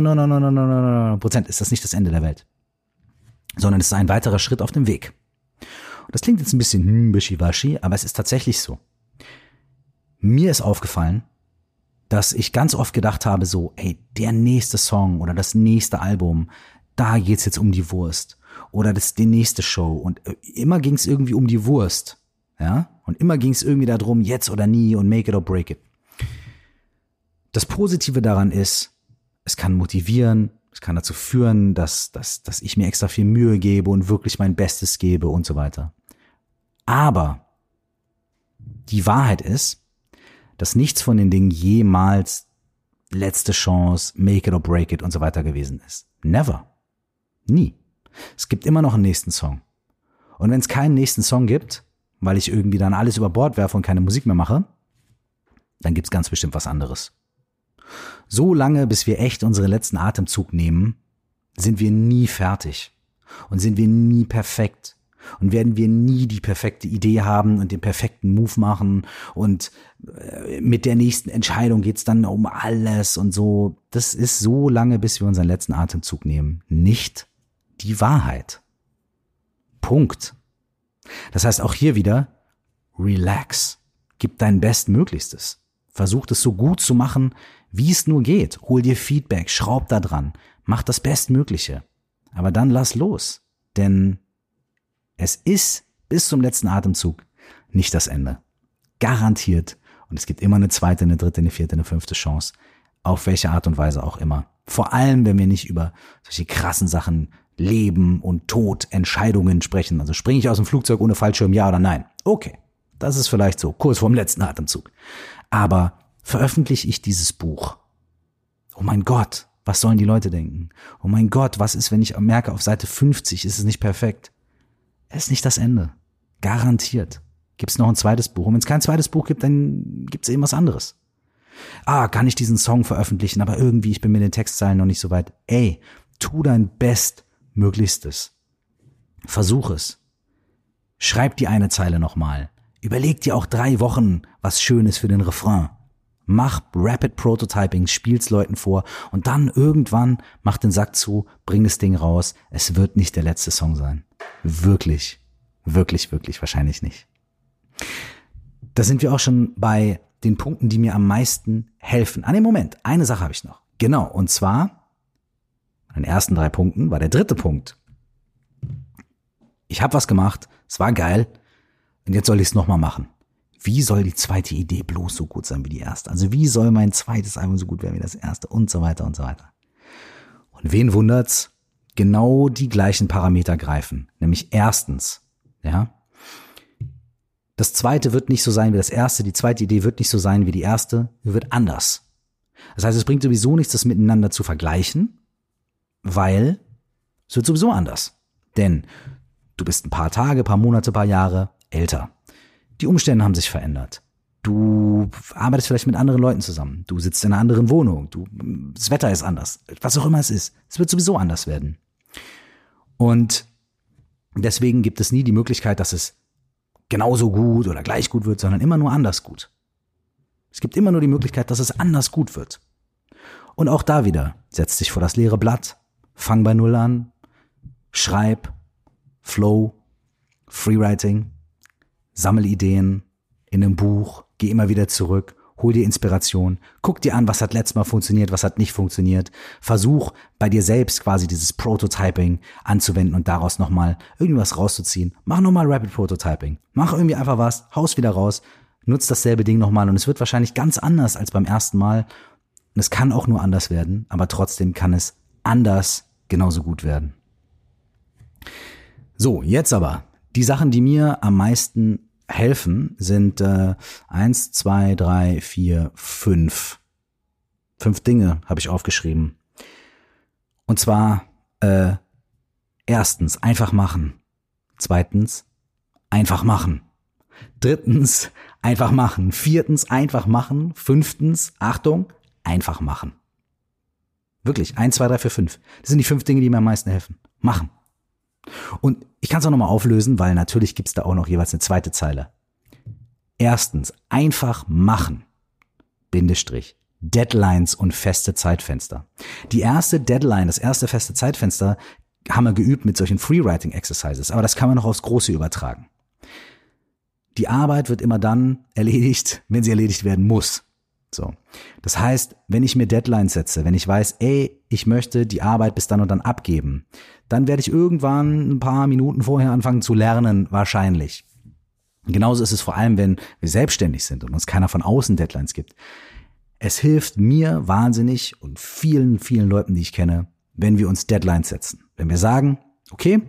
99,999% ist das nicht das Ende der Welt, sondern es ist ein weiterer Schritt auf dem Weg. Und das klingt jetzt ein bisschen wischiwaschi, aber es ist tatsächlich so. Mir ist aufgefallen, dass ich ganz oft gedacht habe so, der nächste Song oder das nächste Album, da geht's jetzt um die Wurst oder die nächste Show und immer ging's irgendwie um die Wurst, ja? Und immer ging's irgendwie darum, jetzt oder nie und make it or break it. Das Positive daran ist, es kann motivieren, es kann dazu führen, dass ich mir extra viel Mühe gebe und wirklich mein Bestes gebe und so weiter. Aber die Wahrheit ist, dass nichts von den Dingen jemals letzte Chance, make it or break it und so weiter gewesen ist. Never. Nie. Es gibt immer noch einen nächsten Song. Und wenn es keinen nächsten Song gibt, weil ich irgendwie dann alles über Bord werfe und keine Musik mehr mache, dann gibt's ganz bestimmt was anderes. So lange, bis wir echt unseren letzten Atemzug nehmen, sind wir nie fertig und sind wir nie perfekt. Und werden wir nie die perfekte Idee haben und den perfekten Move machen und mit der nächsten Entscheidung geht's dann um alles und so. Das ist so lange, bis wir unseren letzten Atemzug nehmen. Nicht die Wahrheit. Punkt. Das heißt auch hier wieder, relax. Gib dein Bestmöglichstes. Versuch es so gut zu machen, wie es nur geht. Hol dir Feedback, schraub da dran. Mach das Bestmögliche. Aber dann lass los. Denn es ist bis zum letzten Atemzug nicht das Ende. Garantiert. Und es gibt immer eine zweite, eine dritte, eine vierte, eine fünfte Chance. Auf welche Art und Weise auch immer. Vor allem, wenn wir nicht über solche krassen Sachen, Leben und Tod, Entscheidungen sprechen. Also springe ich aus dem Flugzeug ohne Fallschirm, ja oder nein? Okay, das ist vielleicht so, kurz vorm letzten Atemzug. Aber veröffentliche ich dieses Buch? Oh mein Gott, was sollen die Leute denken? Oh mein Gott, was ist, wenn ich merke, auf Seite 50 ist es nicht perfekt? Es ist nicht das Ende. Garantiert. Gibt es noch ein zweites Buch? Und wenn es kein zweites Buch gibt, dann gibt es eben was anderes. Kann ich diesen Song veröffentlichen, aber irgendwie, ich bin mit den Textzeilen noch nicht so weit. Tu dein Bestmöglichstes. Versuch es. Schreib die eine Zeile nochmal. Überleg dir auch 3 Wochen was Schönes für den Refrain. Mach Rapid Prototyping, spiel's Leuten vor und dann irgendwann mach den Sack zu, bring das Ding raus. Es wird nicht der letzte Song sein. Wirklich, wirklich, wirklich wahrscheinlich nicht. Da sind wir auch schon bei den Punkten, die mir am meisten helfen. Den Moment, eine Sache habe ich noch. Genau, und zwar, an den ersten 3 Punkten war der 3. Punkt. Ich habe was gemacht, es war geil und jetzt soll ich es nochmal machen. wie soll die zweite Idee bloß so gut sein wie die erste? Also wie soll mein zweites Album so gut werden wie das erste und so weiter und so weiter. Und wen wundert's? Genau die gleichen Parameter greifen. Nämlich erstens, ja, das zweite wird nicht so sein wie das erste, die zweite Idee wird nicht so sein wie die erste, wird anders. Das heißt, es bringt sowieso nichts, das miteinander zu vergleichen, weil es wird sowieso anders. Denn du bist ein paar Tage, paar Monate, paar Jahre älter. Die Umstände haben sich verändert. Du arbeitest vielleicht mit anderen Leuten zusammen. Du sitzt in einer anderen Wohnung. Das Wetter ist anders. Was auch immer es ist. Es wird sowieso anders werden. Und deswegen gibt es nie die Möglichkeit, dass es genauso gut oder gleich gut wird, sondern immer nur anders gut. Es gibt immer nur die Möglichkeit, dass es anders gut wird. Und auch da wieder, setz dich vor das leere Blatt, fang bei Null an, schreib, Flow, Freewriting, sammel Ideen in einem Buch, geh immer wieder zurück, hol dir Inspiration, guck dir an, was hat letztes Mal funktioniert, was hat nicht funktioniert, versuch bei dir selbst quasi dieses Prototyping anzuwenden und daraus nochmal irgendwas rauszuziehen. Mach nochmal Rapid Prototyping, mach irgendwie einfach was, haus wieder raus, nutz dasselbe Ding nochmal und es wird wahrscheinlich ganz anders als beim ersten Mal und es kann auch nur anders werden, aber trotzdem kann es anders genauso gut werden. So, jetzt aber, die Sachen, die mir am meisten helfen, sind 1, 2, 3, 4, 5. 5 Dinge habe ich aufgeschrieben. Und zwar erstens, einfach machen. Zweitens, einfach machen. Drittens, einfach machen. Viertens, einfach machen. Fünftens, Achtung, einfach machen. Wirklich, 1, 2, 3, 4, 5. Das sind die 5 Dinge, die mir am meisten helfen. Machen. Und ich kann es auch nochmal auflösen, weil natürlich gibt es da auch noch jeweils eine zweite Zeile. Erstens, einfach machen. Bindestrich. Deadlines und feste Zeitfenster. Die erste Deadline, das erste feste Zeitfenster haben wir geübt mit solchen Freewriting-Exercises, aber das kann man noch aufs Große übertragen. Die Arbeit wird immer dann erledigt, wenn sie erledigt werden muss. So. Das heißt, wenn ich mir Deadlines setze, wenn ich weiß, ich möchte die Arbeit bis dann und dann abgeben, dann werde ich irgendwann ein paar Minuten vorher anfangen zu lernen, wahrscheinlich. Genauso ist es vor allem, wenn wir selbstständig sind und uns keiner von außen Deadlines gibt. Es hilft mir wahnsinnig und vielen, vielen Leuten, die ich kenne, wenn wir uns Deadlines setzen. Wenn wir sagen, okay,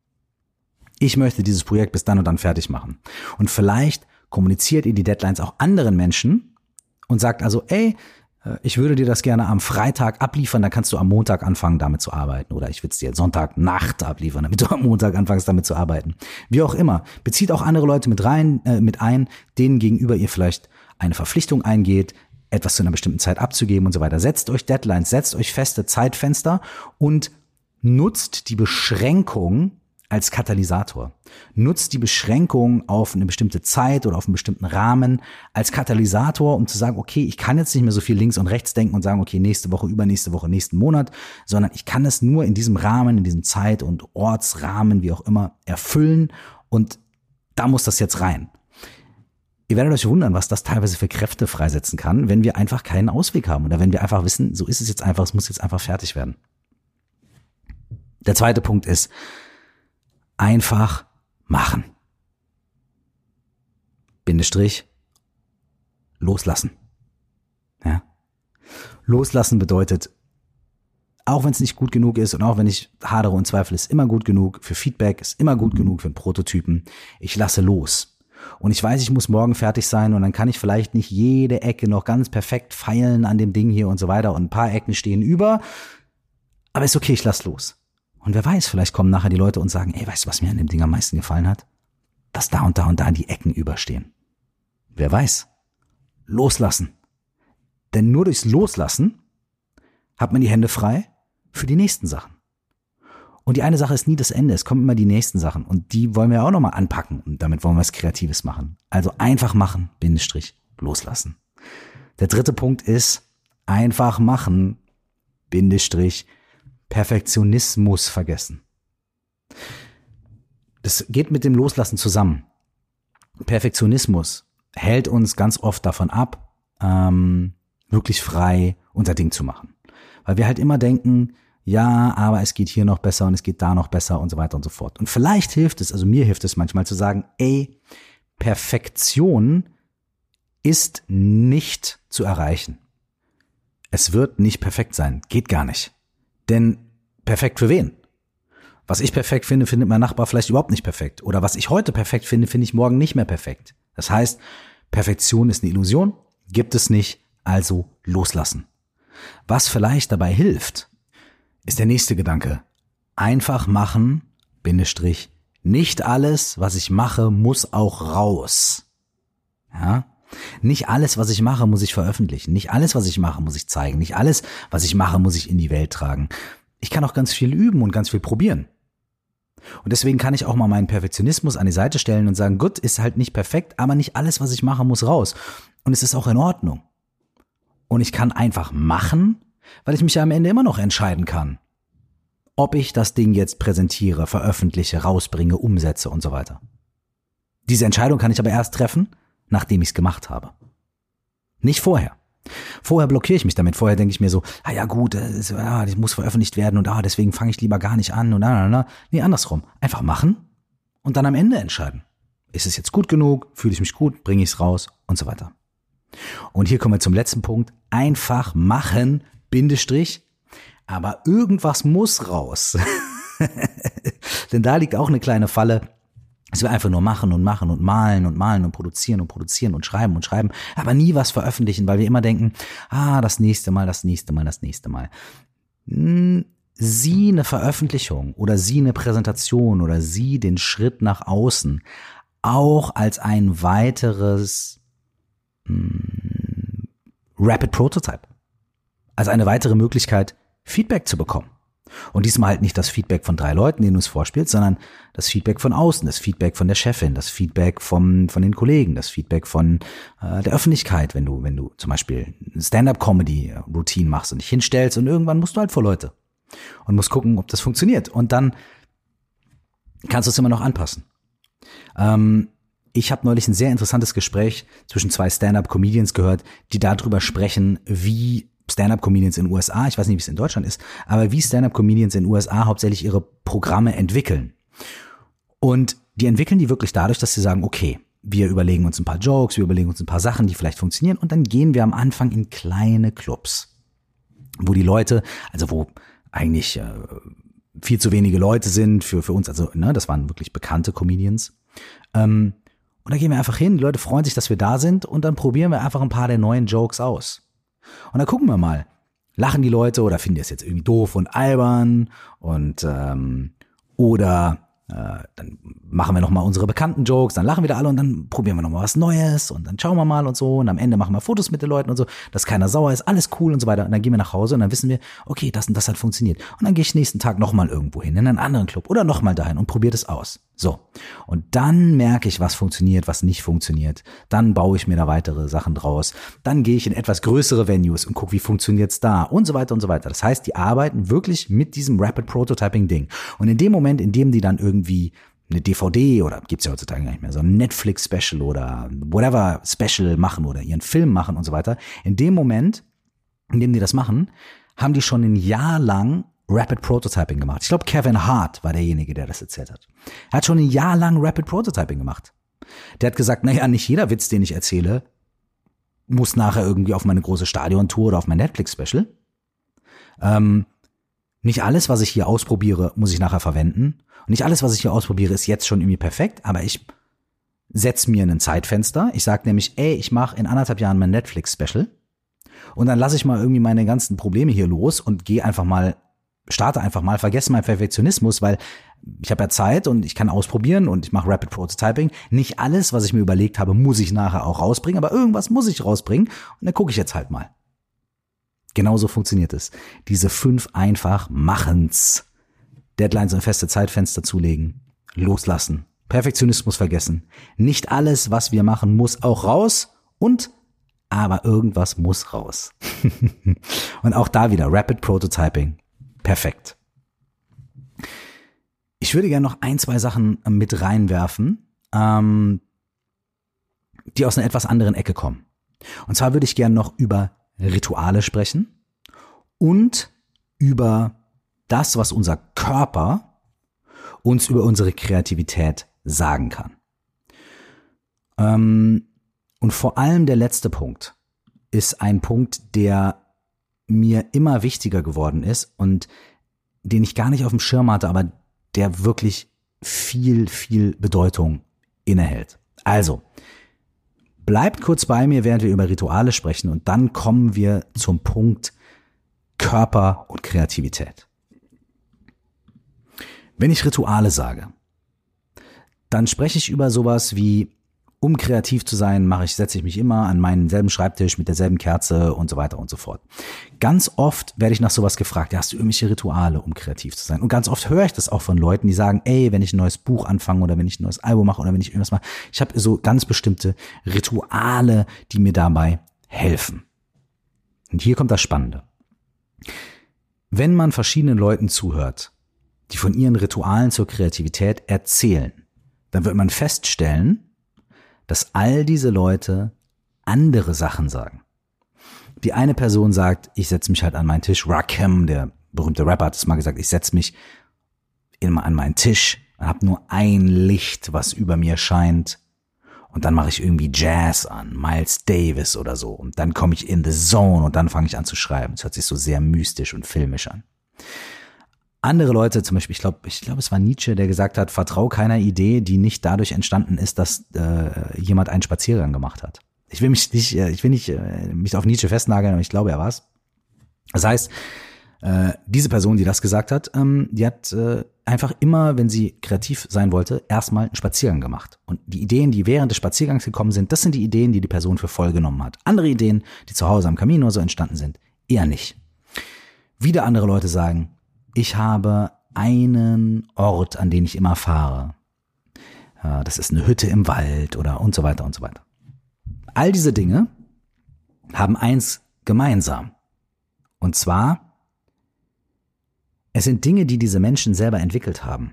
ich möchte dieses Projekt bis dann und dann fertig machen. Und vielleicht kommuniziert ihr die Deadlines auch anderen Menschen und sagt also, ich würde dir das gerne am Freitag abliefern, dann kannst du am Montag anfangen, damit zu arbeiten. Oder ich würde es dir Sonntagnacht abliefern, damit du am Montag anfängst, damit zu arbeiten. Wie auch immer. Bezieht auch andere Leute mit ein, denen gegenüber ihr vielleicht eine Verpflichtung eingeht, etwas zu einer bestimmten Zeit abzugeben und so weiter. Setzt euch Deadlines, setzt euch feste Zeitfenster und nutzt die Beschränkung als Katalysator. Nutzt die Beschränkung auf eine bestimmte Zeit oder auf einen bestimmten Rahmen als Katalysator, um zu sagen, okay, ich kann jetzt nicht mehr so viel links und rechts denken und sagen, okay, nächste Woche, übernächste Woche, nächsten Monat, sondern ich kann es nur in diesem Rahmen, in diesem Zeit- und Ortsrahmen, wie auch immer, erfüllen und da muss das jetzt rein. Ihr werdet euch wundern, was das teilweise für Kräfte freisetzen kann, wenn wir einfach keinen Ausweg haben oder wenn wir einfach wissen, so ist es jetzt einfach, es muss jetzt einfach fertig werden. Der zweite Punkt ist, einfach machen. Bindestrich, loslassen. Ja. Loslassen bedeutet, auch wenn es nicht gut genug ist und auch wenn ich hadere und zweifle, ist immer gut genug für Feedback, ist immer gut genug für einen Prototypen. Ich lasse los. Und ich weiß, ich muss morgen fertig sein und dann kann ich vielleicht nicht jede Ecke noch ganz perfekt feilen an dem Ding hier und so weiter und ein paar Ecken stehen über, aber ist okay, ich lasse los. Und wer weiß, vielleicht kommen nachher die Leute und sagen, weißt du, was mir an dem Ding am meisten gefallen hat? Dass da und da und da die Ecken überstehen. Wer weiß? Loslassen. Denn nur durchs Loslassen hat man die Hände frei für die nächsten Sachen. Und die eine Sache ist nie das Ende, es kommen immer die nächsten Sachen. Und die wollen wir auch nochmal anpacken und damit wollen wir was Kreatives machen. Also einfach machen, Bindestrich, loslassen. Der dritte Punkt ist, einfach machen, Bindestrich, Perfektionismus vergessen. Das geht mit dem Loslassen zusammen. Perfektionismus hält uns ganz oft davon ab, wirklich frei unser Ding zu machen. Weil wir halt immer denken, ja, aber es geht hier noch besser und es geht da noch besser und so weiter und so fort. Und vielleicht hilft es, also mir hilft es manchmal zu sagen, Perfektion ist nicht zu erreichen. Es wird nicht perfekt sein, geht gar nicht. Denn perfekt für wen? Was ich perfekt finde, findet mein Nachbar vielleicht überhaupt nicht perfekt. Oder was ich heute perfekt finde, finde ich morgen nicht mehr perfekt. Das heißt, Perfektion ist eine Illusion, gibt es nicht, also loslassen. Was vielleicht dabei hilft, ist der nächste Gedanke. Einfach machen, Bindestrich, nicht alles, was ich mache, muss auch raus. Ja? Nicht alles, was ich mache, muss ich veröffentlichen. Nicht alles, was ich mache, muss ich zeigen. Nicht alles, was ich mache, muss ich in die Welt tragen. Ich kann auch ganz viel üben und ganz viel probieren. Und deswegen kann ich auch mal meinen Perfektionismus an die Seite stellen und sagen, gut, ist halt nicht perfekt, aber nicht alles, was ich mache, muss raus. Und es ist auch in Ordnung. Und ich kann einfach machen, weil ich mich ja am Ende immer noch entscheiden kann, ob ich das Ding jetzt präsentiere, veröffentliche, rausbringe, umsetze und so weiter. Diese Entscheidung kann ich aber erst treffen, nachdem ich es gemacht habe. Nicht vorher. Vorher blockiere ich mich damit. Vorher denke ich mir so, ja gut, das muss veröffentlicht werden und deswegen fange ich lieber gar nicht an und Nee, andersrum. Einfach machen und dann am Ende entscheiden. Ist es jetzt gut genug? Fühle ich mich gut? Bringe ich es raus? Und so weiter. Und hier kommen wir zum letzten Punkt. Einfach machen, Bindestrich, aber irgendwas muss raus. Denn da liegt auch eine kleine Falle. Dass wir einfach nur machen und machen und malen und produzieren und schreiben, aber nie was veröffentlichen, weil wir immer denken, das nächste Mal. Sieh eine Veröffentlichung oder sieh eine Präsentation oder sieh den Schritt nach außen auch als ein weiteres Rapid Prototype, als eine weitere Möglichkeit, Feedback zu bekommen. Und diesmal halt nicht das Feedback von 3 Leuten, denen du es vorspielst, sondern das Feedback von außen, das Feedback von der Chefin, das Feedback von den Kollegen, das Feedback von der Öffentlichkeit, wenn du zum Beispiel Stand-up-Comedy-Routine machst und dich hinstellst und irgendwann musst du halt vor Leute und musst gucken, ob das funktioniert. Und dann kannst du es immer noch anpassen. Ich habe neulich ein sehr interessantes Gespräch zwischen 2 Stand-up-Comedians gehört, die darüber sprechen, wie Stand-up-Comedians in den USA, ich weiß nicht, wie es in Deutschland ist, aber wie Stand-up-Comedians in den USA hauptsächlich ihre Programme entwickeln. Und die entwickeln die wirklich dadurch, dass sie sagen, okay, wir überlegen uns ein paar Jokes, wir überlegen uns ein paar Sachen, die vielleicht funktionieren und dann gehen wir am Anfang in kleine Clubs, wo die Leute, also wo eigentlich viel zu wenige Leute sind für uns, also das waren wirklich bekannte Comedians. Und da gehen wir einfach hin, die Leute freuen sich, dass wir da sind und dann probieren wir einfach ein paar der neuen Jokes aus. Und dann gucken wir mal, lachen die Leute oder finden die es jetzt irgendwie doof und albern und oder dann machen wir nochmal unsere bekannten Jokes, dann lachen wieder alle und dann probieren wir nochmal was Neues und dann schauen wir mal und so und am Ende machen wir Fotos mit den Leuten und so, dass keiner sauer ist, alles cool und so weiter und dann gehen wir nach Hause und dann wissen wir, okay, das und das hat funktioniert und dann gehe ich nächsten Tag nochmal irgendwo hin, in einen anderen Club oder nochmal dahin und probiere das aus. So, und dann merke ich, was funktioniert, was nicht funktioniert, dann baue ich mir da weitere Sachen draus, dann gehe ich in etwas größere Venues und gucke, wie funktioniert's da und so weiter und so weiter. Das heißt, die arbeiten wirklich mit diesem Rapid Prototyping Ding und in dem Moment, in dem die dann irgendwie eine DVD oder gibt's ja heutzutage gar nicht mehr, so ein Netflix-Special oder whatever Special machen oder ihren Film machen und so weiter. In dem Moment, in dem die das machen, haben die schon ein Jahr lang Rapid Prototyping gemacht. Ich glaube, Kevin Hart war derjenige, der das erzählt hat. Er hat schon ein Jahr lang Rapid Prototyping gemacht. Der hat gesagt, nicht jeder Witz, den ich erzähle, muss nachher irgendwie auf meine große Stadiontour oder auf mein Netflix-Special. Nicht alles, was ich hier ausprobiere, muss ich nachher verwenden. Und nicht alles, was ich hier ausprobiere, ist jetzt schon irgendwie perfekt, aber ich setze mir ein Zeitfenster. Ich sage nämlich, ich mache in 1,5 Jahren mein Netflix-Special und dann lasse ich mal irgendwie meine ganzen Probleme hier los und starte einfach mal, vergesse meinen Perfektionismus, weil ich habe ja Zeit und ich kann ausprobieren und ich mache Rapid Prototyping. Nicht alles, was ich mir überlegt habe, muss ich nachher auch rausbringen, aber irgendwas muss ich rausbringen und dann gucke ich jetzt halt mal. Genauso funktioniert es. Diese 5 einfach Machens. Deadlines und feste Zeitfenster zulegen, loslassen, Perfektionismus vergessen. Nicht alles, was wir machen, muss auch raus aber irgendwas muss raus. Und auch da wieder Rapid Prototyping. Perfekt. Ich würde gerne noch 1, 2 Sachen mit reinwerfen, die aus einer etwas anderen Ecke kommen. Und zwar würde ich gerne noch über Rituale sprechen und über das, was unser Körper uns über unsere Kreativität sagen kann. Und vor allem der letzte Punkt ist ein Punkt, der mir immer wichtiger geworden ist und den ich gar nicht auf dem Schirm hatte, aber der wirklich viel, viel Bedeutung innehält. Also, bleibt kurz bei mir, während wir über Rituale sprechen, und dann kommen wir zum Punkt Körper und Kreativität. Wenn ich Rituale sage, dann spreche ich über sowas wie, um kreativ zu sein, setze ich mich immer an meinen selben Schreibtisch mit derselben Kerze und so weiter und so fort. Ganz oft werde ich nach sowas gefragt, ja, hast du irgendwelche Rituale, um kreativ zu sein? Und ganz oft höre ich das auch von Leuten, die sagen, ey, wenn ich ein neues Buch anfange oder wenn ich ein neues Album mache oder wenn ich irgendwas mache, ich habe so ganz bestimmte Rituale, die mir dabei helfen. Und hier kommt das Spannende. Wenn man verschiedenen Leuten zuhört, die von ihren Ritualen zur Kreativität erzählen, dann wird man feststellen, dass all diese Leute andere Sachen sagen. Die eine Person sagt, ich setze mich halt an meinen Tisch. Rakim, der berühmte Rapper, hat es mal gesagt, ich setze mich immer an meinen Tisch und habe nur ein Licht, was über mir scheint. Und dann mache ich irgendwie Jazz an, Miles Davis oder so. Und dann komme ich in the zone und dann fange ich an zu schreiben. Das hört sich so sehr mystisch und filmisch an. Andere Leute, zum Beispiel, ich glaube, es war Nietzsche, der gesagt hat, vertrau keiner Idee, die nicht dadurch entstanden ist, dass jemand einen Spaziergang gemacht hat. Ich will nicht mich auf Nietzsche festnageln, aber ich glaube, er war's. Das heißt, diese Person, die das gesagt hat, die hat einfach immer, wenn sie kreativ sein wollte, erstmal einen Spaziergang gemacht. Und die Ideen, die während des Spaziergangs gekommen sind, das sind die Ideen, die die Person für voll genommen hat. Andere Ideen, die zu Hause am Kamin oder so entstanden sind, eher nicht. Wieder andere Leute sagen, ich habe einen Ort, an den ich immer fahre. Das ist eine Hütte im Wald oder und so weiter und so weiter. All diese Dinge haben eins gemeinsam. Und zwar, es sind Dinge, die diese Menschen selber entwickelt haben.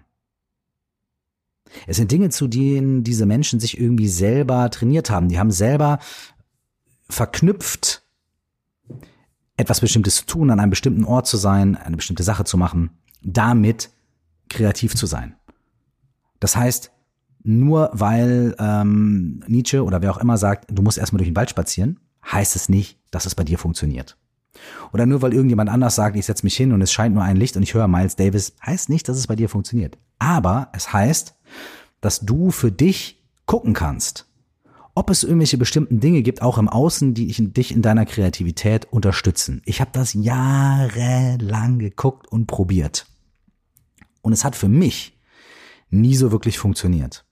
Es sind Dinge, zu denen diese Menschen sich irgendwie selber trainiert haben. Die haben selber verknüpft, etwas Bestimmtes zu tun, an einem bestimmten Ort zu sein, eine bestimmte Sache zu machen, damit kreativ zu sein. Das heißt, nur weil Nietzsche oder wer auch immer sagt, du musst erstmal durch den Wald spazieren, heißt es nicht, dass es bei dir funktioniert. Oder nur weil irgendjemand anders sagt, ich setze mich hin und es scheint nur ein Licht und ich höre Miles Davis, heißt nicht, dass es bei dir funktioniert. Aber es heißt, dass du für dich gucken kannst, ob es irgendwelche bestimmten Dinge gibt, auch im Außen, die dich in deiner Kreativität unterstützen. Ich habe das jahrelang geguckt und probiert. Und es hat für mich nie so wirklich funktioniert.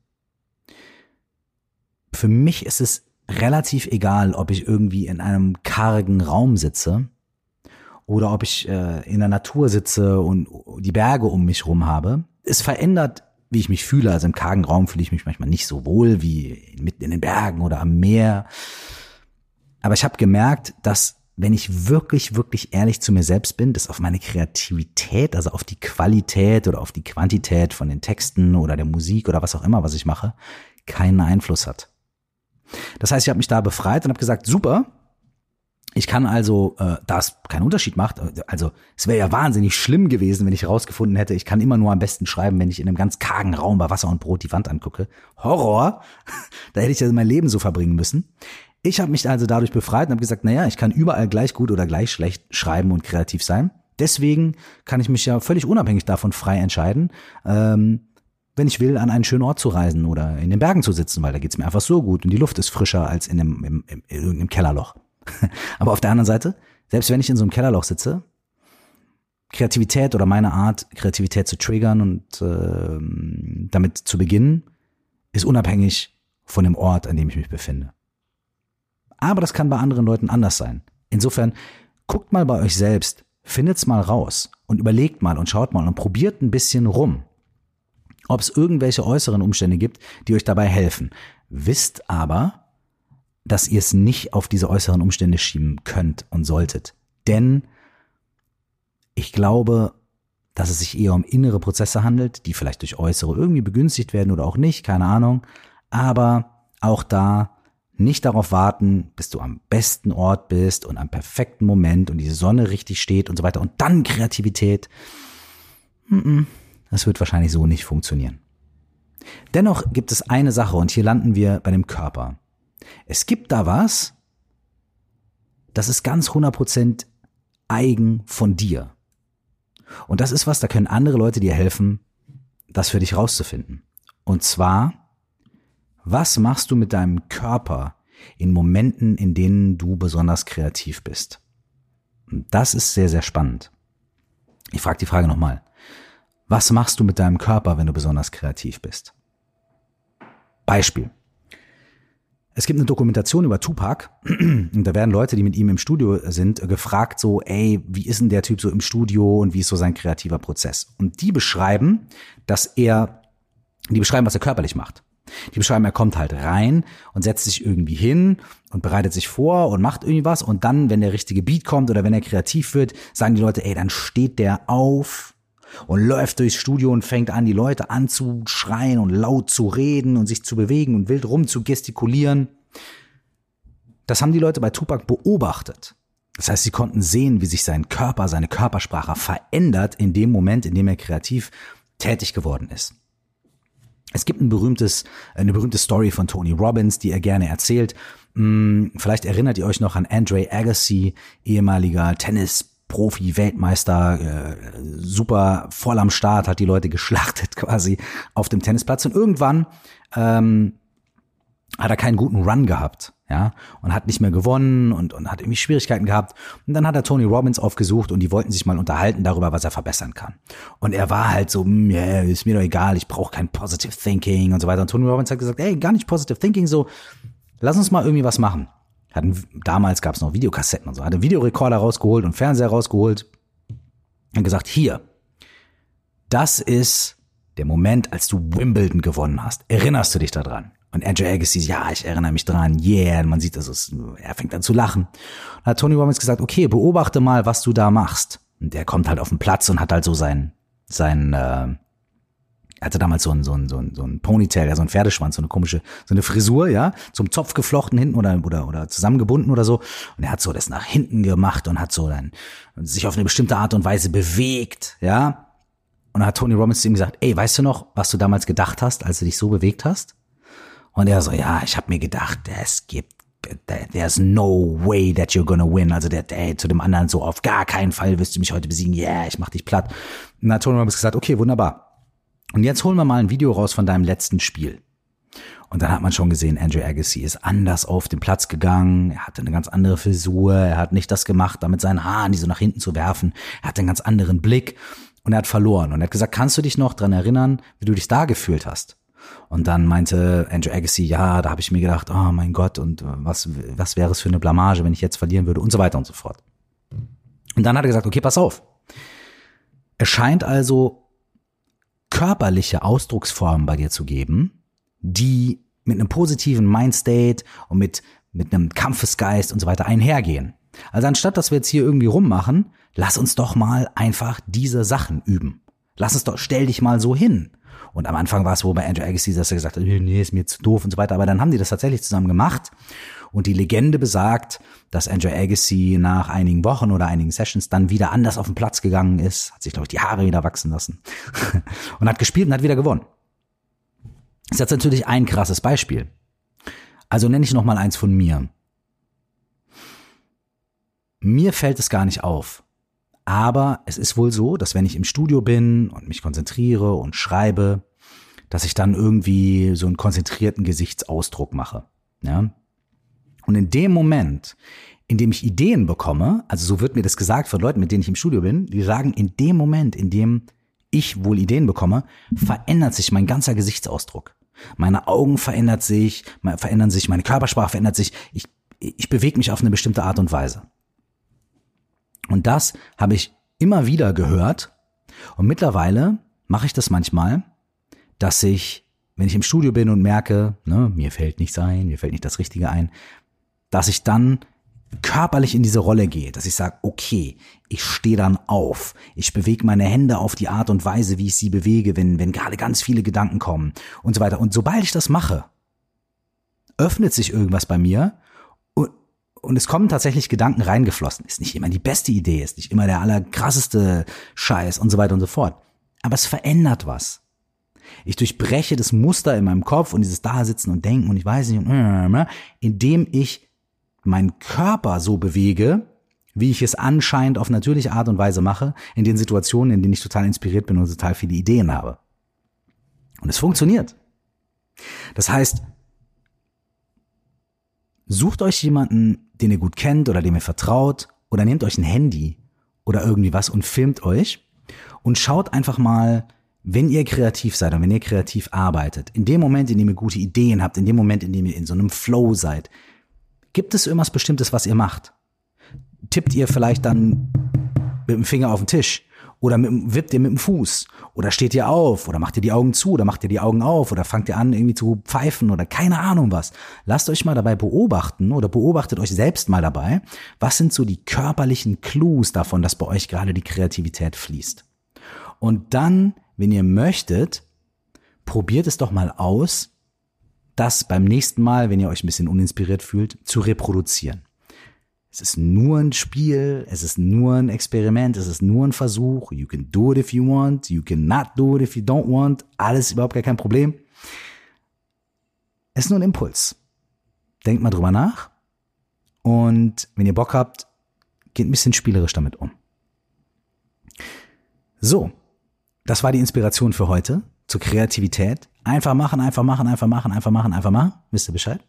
Für mich ist es relativ egal, ob ich irgendwie in einem kargen Raum sitze oder ob ich in der Natur sitze und die Berge um mich rum habe. Es verändert, wie ich mich fühle. Also im kargen Raum fühle ich mich manchmal nicht so wohl wie mitten in den Bergen oder am Meer. Aber ich habe gemerkt, dass wenn ich wirklich, wirklich ehrlich zu mir selbst bin, das auf meine Kreativität, also auf die Qualität oder auf die Quantität von den Texten oder der Musik oder was auch immer, was ich mache, keinen Einfluss hat. Das heißt, ich habe mich da befreit und habe gesagt, super, ich kann also, da es keinen Unterschied macht, also es wäre ja wahnsinnig schlimm gewesen, wenn ich herausgefunden hätte, ich kann immer nur am besten schreiben, wenn ich in einem ganz kargen Raum bei Wasser und Brot die Wand angucke. Horror, da hätte ich ja mein Leben so verbringen müssen. Ich habe mich also dadurch befreit und habe gesagt, naja, ich kann überall gleich gut oder gleich schlecht schreiben und kreativ sein. Deswegen kann ich mich ja völlig unabhängig davon frei entscheiden, wenn ich will, an einen schönen Ort zu reisen oder in den Bergen zu sitzen, weil da geht's mir einfach so gut und die Luft ist frischer als in irgendeinem Kellerloch. Aber auf der anderen Seite, selbst wenn ich in so einem Kellerloch sitze, Kreativität oder meine Art, Kreativität zu triggern und damit zu beginnen, ist unabhängig von dem Ort, an dem ich mich befinde. Aber das kann bei anderen Leuten anders sein. Insofern, guckt mal bei euch selbst, findet's mal raus und überlegt mal und schaut mal und probiert ein bisschen rum, ob es irgendwelche äußeren Umstände gibt, die euch dabei helfen. Wisst aber, dass ihr es nicht auf diese äußeren Umstände schieben könnt und solltet. Denn ich glaube, dass es sich eher um innere Prozesse handelt, die vielleicht durch äußere irgendwie begünstigt werden oder auch nicht, keine Ahnung. Aber auch da nicht darauf warten, bis du am besten Ort bist und am perfekten Moment und die Sonne richtig steht und so weiter. Und dann Kreativität. Das wird wahrscheinlich so nicht funktionieren. Dennoch gibt es eine Sache und hier landen wir bei dem Körper. Es gibt da was, das ist ganz 100% eigen von dir. Und das ist was, da können andere Leute dir helfen, das für dich rauszufinden. Und zwar, was machst du mit deinem Körper in Momenten, in denen du besonders kreativ bist? Und das ist sehr, sehr spannend. Ich frage die Frage nochmal. Was machst du mit deinem Körper, wenn du besonders kreativ bist? Beispiel. Es gibt eine Dokumentation über Tupac und da werden Leute, die mit ihm im Studio sind, gefragt so, ey, wie ist denn der Typ so im Studio und wie ist so sein kreativer Prozess? Und die beschreiben, was er körperlich macht. Die beschreiben, er kommt halt rein und setzt sich irgendwie hin und bereitet sich vor und macht irgendwie was und dann, wenn der richtige Beat kommt oder wenn er kreativ wird, sagen die Leute, ey, dann steht der auf und läuft durchs Studio und fängt an, die Leute anzuschreien und laut zu reden und sich zu bewegen und wild rum zu gestikulieren. Das haben die Leute bei Tupac beobachtet. Das heißt, sie konnten sehen, wie sich sein Körper, seine Körpersprache verändert in dem Moment, in dem er kreativ tätig geworden ist. Es gibt eine berühmte Story von Tony Robbins, die er gerne erzählt. Vielleicht erinnert ihr euch noch an Andre Agassi, ehemaliger Tennisprofi, Weltmeister, super voll am Start, hat die Leute geschlachtet quasi auf dem Tennisplatz. Und irgendwann hat er keinen guten Run gehabt, ja, und hat nicht mehr gewonnen und hat irgendwie Schwierigkeiten gehabt. Und dann hat er Tony Robbins aufgesucht und die wollten sich mal unterhalten darüber, was er verbessern kann. Und er war halt so, ist mir doch egal, ich brauche kein Positive Thinking und so weiter. Und Tony Robbins hat gesagt, ey, gar nicht Positive Thinking, so, lass uns mal irgendwie was machen. Damals gab es noch Videokassetten und so, hat einen Videorekorder rausgeholt und Fernseher rausgeholt und gesagt, hier, das ist der Moment, als du Wimbledon gewonnen hast. Erinnerst du dich daran? Und Andre Agassi, ja, ich erinnere mich dran, yeah, und man sieht, er fängt an zu lachen. Und hat Tony Robbins gesagt, okay, beobachte mal, was du da machst. Und der kommt halt auf den Platz und hat halt so er hatte damals so ein Ponytail, ja, so ein Pferdeschwanz, so eine Frisur, ja, zum Zopf geflochten hinten oder zusammengebunden oder so. Und er hat so das nach hinten gemacht und hat so dann sich auf eine bestimmte Art und Weise bewegt, ja. Und dann hat Tony Robbins zu ihm gesagt, ey, weißt du noch, was du damals gedacht hast, als du dich so bewegt hast? Und er so, ja, ich habe mir gedacht, there's no way that you're gonna win. Also zu dem anderen so, auf gar keinen Fall wirst du mich heute besiegen. Yeah, ich mach dich platt. Und dann hat Tony Robbins gesagt, okay, wunderbar. Und jetzt holen wir mal ein Video raus von deinem letzten Spiel. Und dann hat man schon gesehen, Andre Agassi ist anders auf den Platz gegangen. Er hatte eine ganz andere Frisur. Er hat nicht das gemacht, da mit seinen Haaren die so nach hinten zu werfen. Er hatte einen ganz anderen Blick und er hat verloren. Und er hat gesagt, kannst du dich noch dran erinnern, wie du dich da gefühlt hast? Und dann meinte Andre Agassi, ja, da habe ich mir gedacht, oh mein Gott, und was wäre es für eine Blamage, wenn ich jetzt verlieren würde und so weiter und so fort. Und dann hat er gesagt, okay, pass auf. Es scheint also körperliche Ausdrucksformen bei dir zu geben, die mit einem positiven Mindstate und mit einem Kampfesgeist und so weiter einhergehen. Also anstatt, dass wir jetzt hier irgendwie rummachen, lass uns doch mal einfach diese Sachen üben. Stell dich mal so hin. Und am Anfang war es wohl bei Andre Agassi, dass er gesagt hat, nee, ist mir zu doof und so weiter. Aber dann haben die das tatsächlich zusammen gemacht. Und die Legende besagt, dass Andre Agassi nach einigen Wochen oder einigen Sessions dann wieder anders auf den Platz gegangen ist, hat sich, glaube ich, die Haare wieder wachsen lassen und hat gespielt und hat wieder gewonnen. Das ist jetzt natürlich ein krasses Beispiel. Also nenne ich noch mal eins von mir. Mir fällt es gar nicht auf. Aber es ist wohl so, dass wenn ich im Studio bin und mich konzentriere und schreibe, dass ich dann irgendwie so einen konzentrierten Gesichtsausdruck mache. Ja? Und in dem Moment, in dem ich Ideen bekomme, also so wird mir das gesagt von Leuten, mit denen ich im Studio bin, die sagen, in dem Moment, in dem ich wohl Ideen bekomme, verändert sich mein ganzer Gesichtsausdruck. Meine Augen verändern sich, meine Körpersprache verändert sich. Ich bewege mich auf eine bestimmte Art und Weise. Und das habe ich immer wieder gehört. Und mittlerweile mache ich das manchmal, dass ich, wenn ich im Studio bin und merke, mir fällt nicht das Richtige ein, dass ich dann körperlich in diese Rolle gehe, dass ich sage, okay, ich stehe dann auf, ich bewege meine Hände auf die Art und Weise, wie ich sie bewege, wenn gerade ganz viele Gedanken kommen und so weiter. Und sobald ich das mache, öffnet sich irgendwas bei mir und es kommen tatsächlich Gedanken reingeflossen. Ist nicht immer die beste Idee, ist nicht immer der allerkrasseste Scheiß und so weiter und so fort. Aber es verändert was. Ich durchbreche das Muster in meinem Kopf und dieses Dasitzen und Denken und ich weiß nicht, indem ich meinen Körper so bewege, wie ich es anscheinend auf natürliche Art und Weise mache, in den Situationen, in denen ich total inspiriert bin und total viele Ideen habe. Und es funktioniert. Das heißt, sucht euch jemanden, den ihr gut kennt oder dem ihr vertraut, oder nehmt euch ein Handy oder irgendwie was und filmt euch und schaut einfach mal, wenn ihr kreativ seid und wenn ihr kreativ arbeitet, in dem Moment, in dem ihr gute Ideen habt, in dem Moment, in dem ihr in so einem Flow seid, gibt es irgendwas Bestimmtes, was ihr macht? Tippt ihr vielleicht dann mit dem Finger auf den Tisch oder wippt ihr mit dem Fuß oder steht ihr auf oder macht ihr die Augen zu oder macht ihr die Augen auf oder fangt ihr an irgendwie zu pfeifen oder keine Ahnung was. Lasst euch mal dabei beobachten oder beobachtet euch selbst mal dabei. Was sind so die körperlichen Clues davon, dass bei euch gerade die Kreativität fließt? Und dann, wenn ihr möchtet, probiert es doch mal aus, das beim nächsten Mal, wenn ihr euch ein bisschen uninspiriert fühlt, zu reproduzieren. Es ist nur ein Spiel, es ist nur ein Experiment, es ist nur ein Versuch. You can do it if you want, you can not do it if you don't want. Alles überhaupt gar kein Problem. Es ist nur ein Impuls. Denkt mal drüber nach und wenn ihr Bock habt, geht ein bisschen spielerisch damit um. So, das war die Inspiration für heute zur Kreativität. Einfach machen, einfach machen, einfach machen, einfach machen, einfach machen. Wisst ihr Bescheid?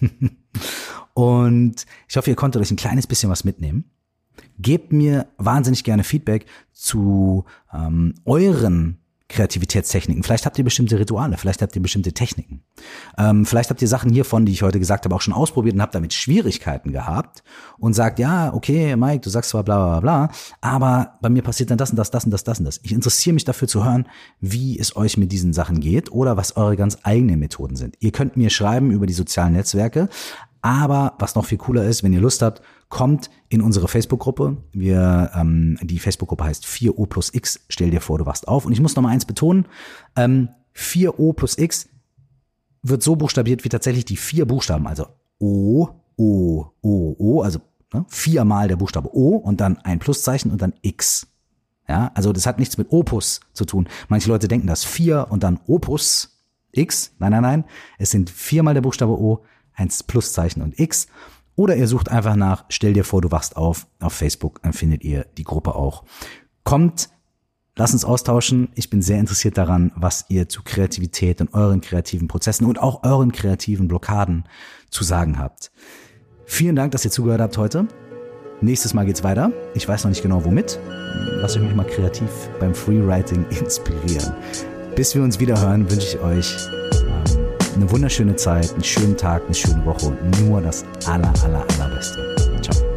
Und ich hoffe, ihr konntet euch ein kleines bisschen was mitnehmen. Gebt mir wahnsinnig gerne Feedback zu euren Kreativitätstechniken. Vielleicht habt ihr bestimmte Rituale, vielleicht habt ihr bestimmte Techniken. Vielleicht habt ihr Sachen hiervon, die ich heute gesagt habe, auch schon ausprobiert und habt damit Schwierigkeiten gehabt und sagt, ja, okay, Mike, du sagst zwar bla bla bla, aber bei mir passiert dann das und das, das und das, das und das. Ich interessiere mich dafür zu hören, wie es euch mit diesen Sachen geht oder was eure ganz eigenen Methoden sind. Ihr könnt mir schreiben über die sozialen Netzwerke, aber was noch viel cooler ist, wenn ihr Lust habt, kommt in unsere Facebook-Gruppe. Die Facebook-Gruppe heißt 4O plus X. Stell dir vor, du wachst auf. Und ich muss noch mal eins betonen. 4O plus X wird so buchstabiert wie tatsächlich die 4 Buchstaben. Also O, O, O, O. Also 4-mal der Buchstabe O und dann ein Pluszeichen und dann X. Ja, also das hat nichts mit Opus zu tun. Manche Leute denken das 4 und dann Opus X. Nein, nein, nein. Es sind 4-mal der Buchstabe O, ein Pluszeichen und X. Oder ihr sucht einfach nach, stell dir vor, du wachst auf Facebook, dann findet ihr die Gruppe auch. Kommt, lasst uns austauschen. Ich bin sehr interessiert daran, was ihr zu Kreativität und euren kreativen Prozessen und auch euren kreativen Blockaden zu sagen habt. Vielen Dank, dass ihr zugehört habt heute. Nächstes Mal geht's weiter. Ich weiß noch nicht genau womit. Lasst euch mich mal kreativ beim Freewriting inspirieren. Bis wir uns wieder hören, wünsche ich euch eine wunderschöne Zeit, einen schönen Tag, eine schöne Woche und nur das Allerbeste. Ciao.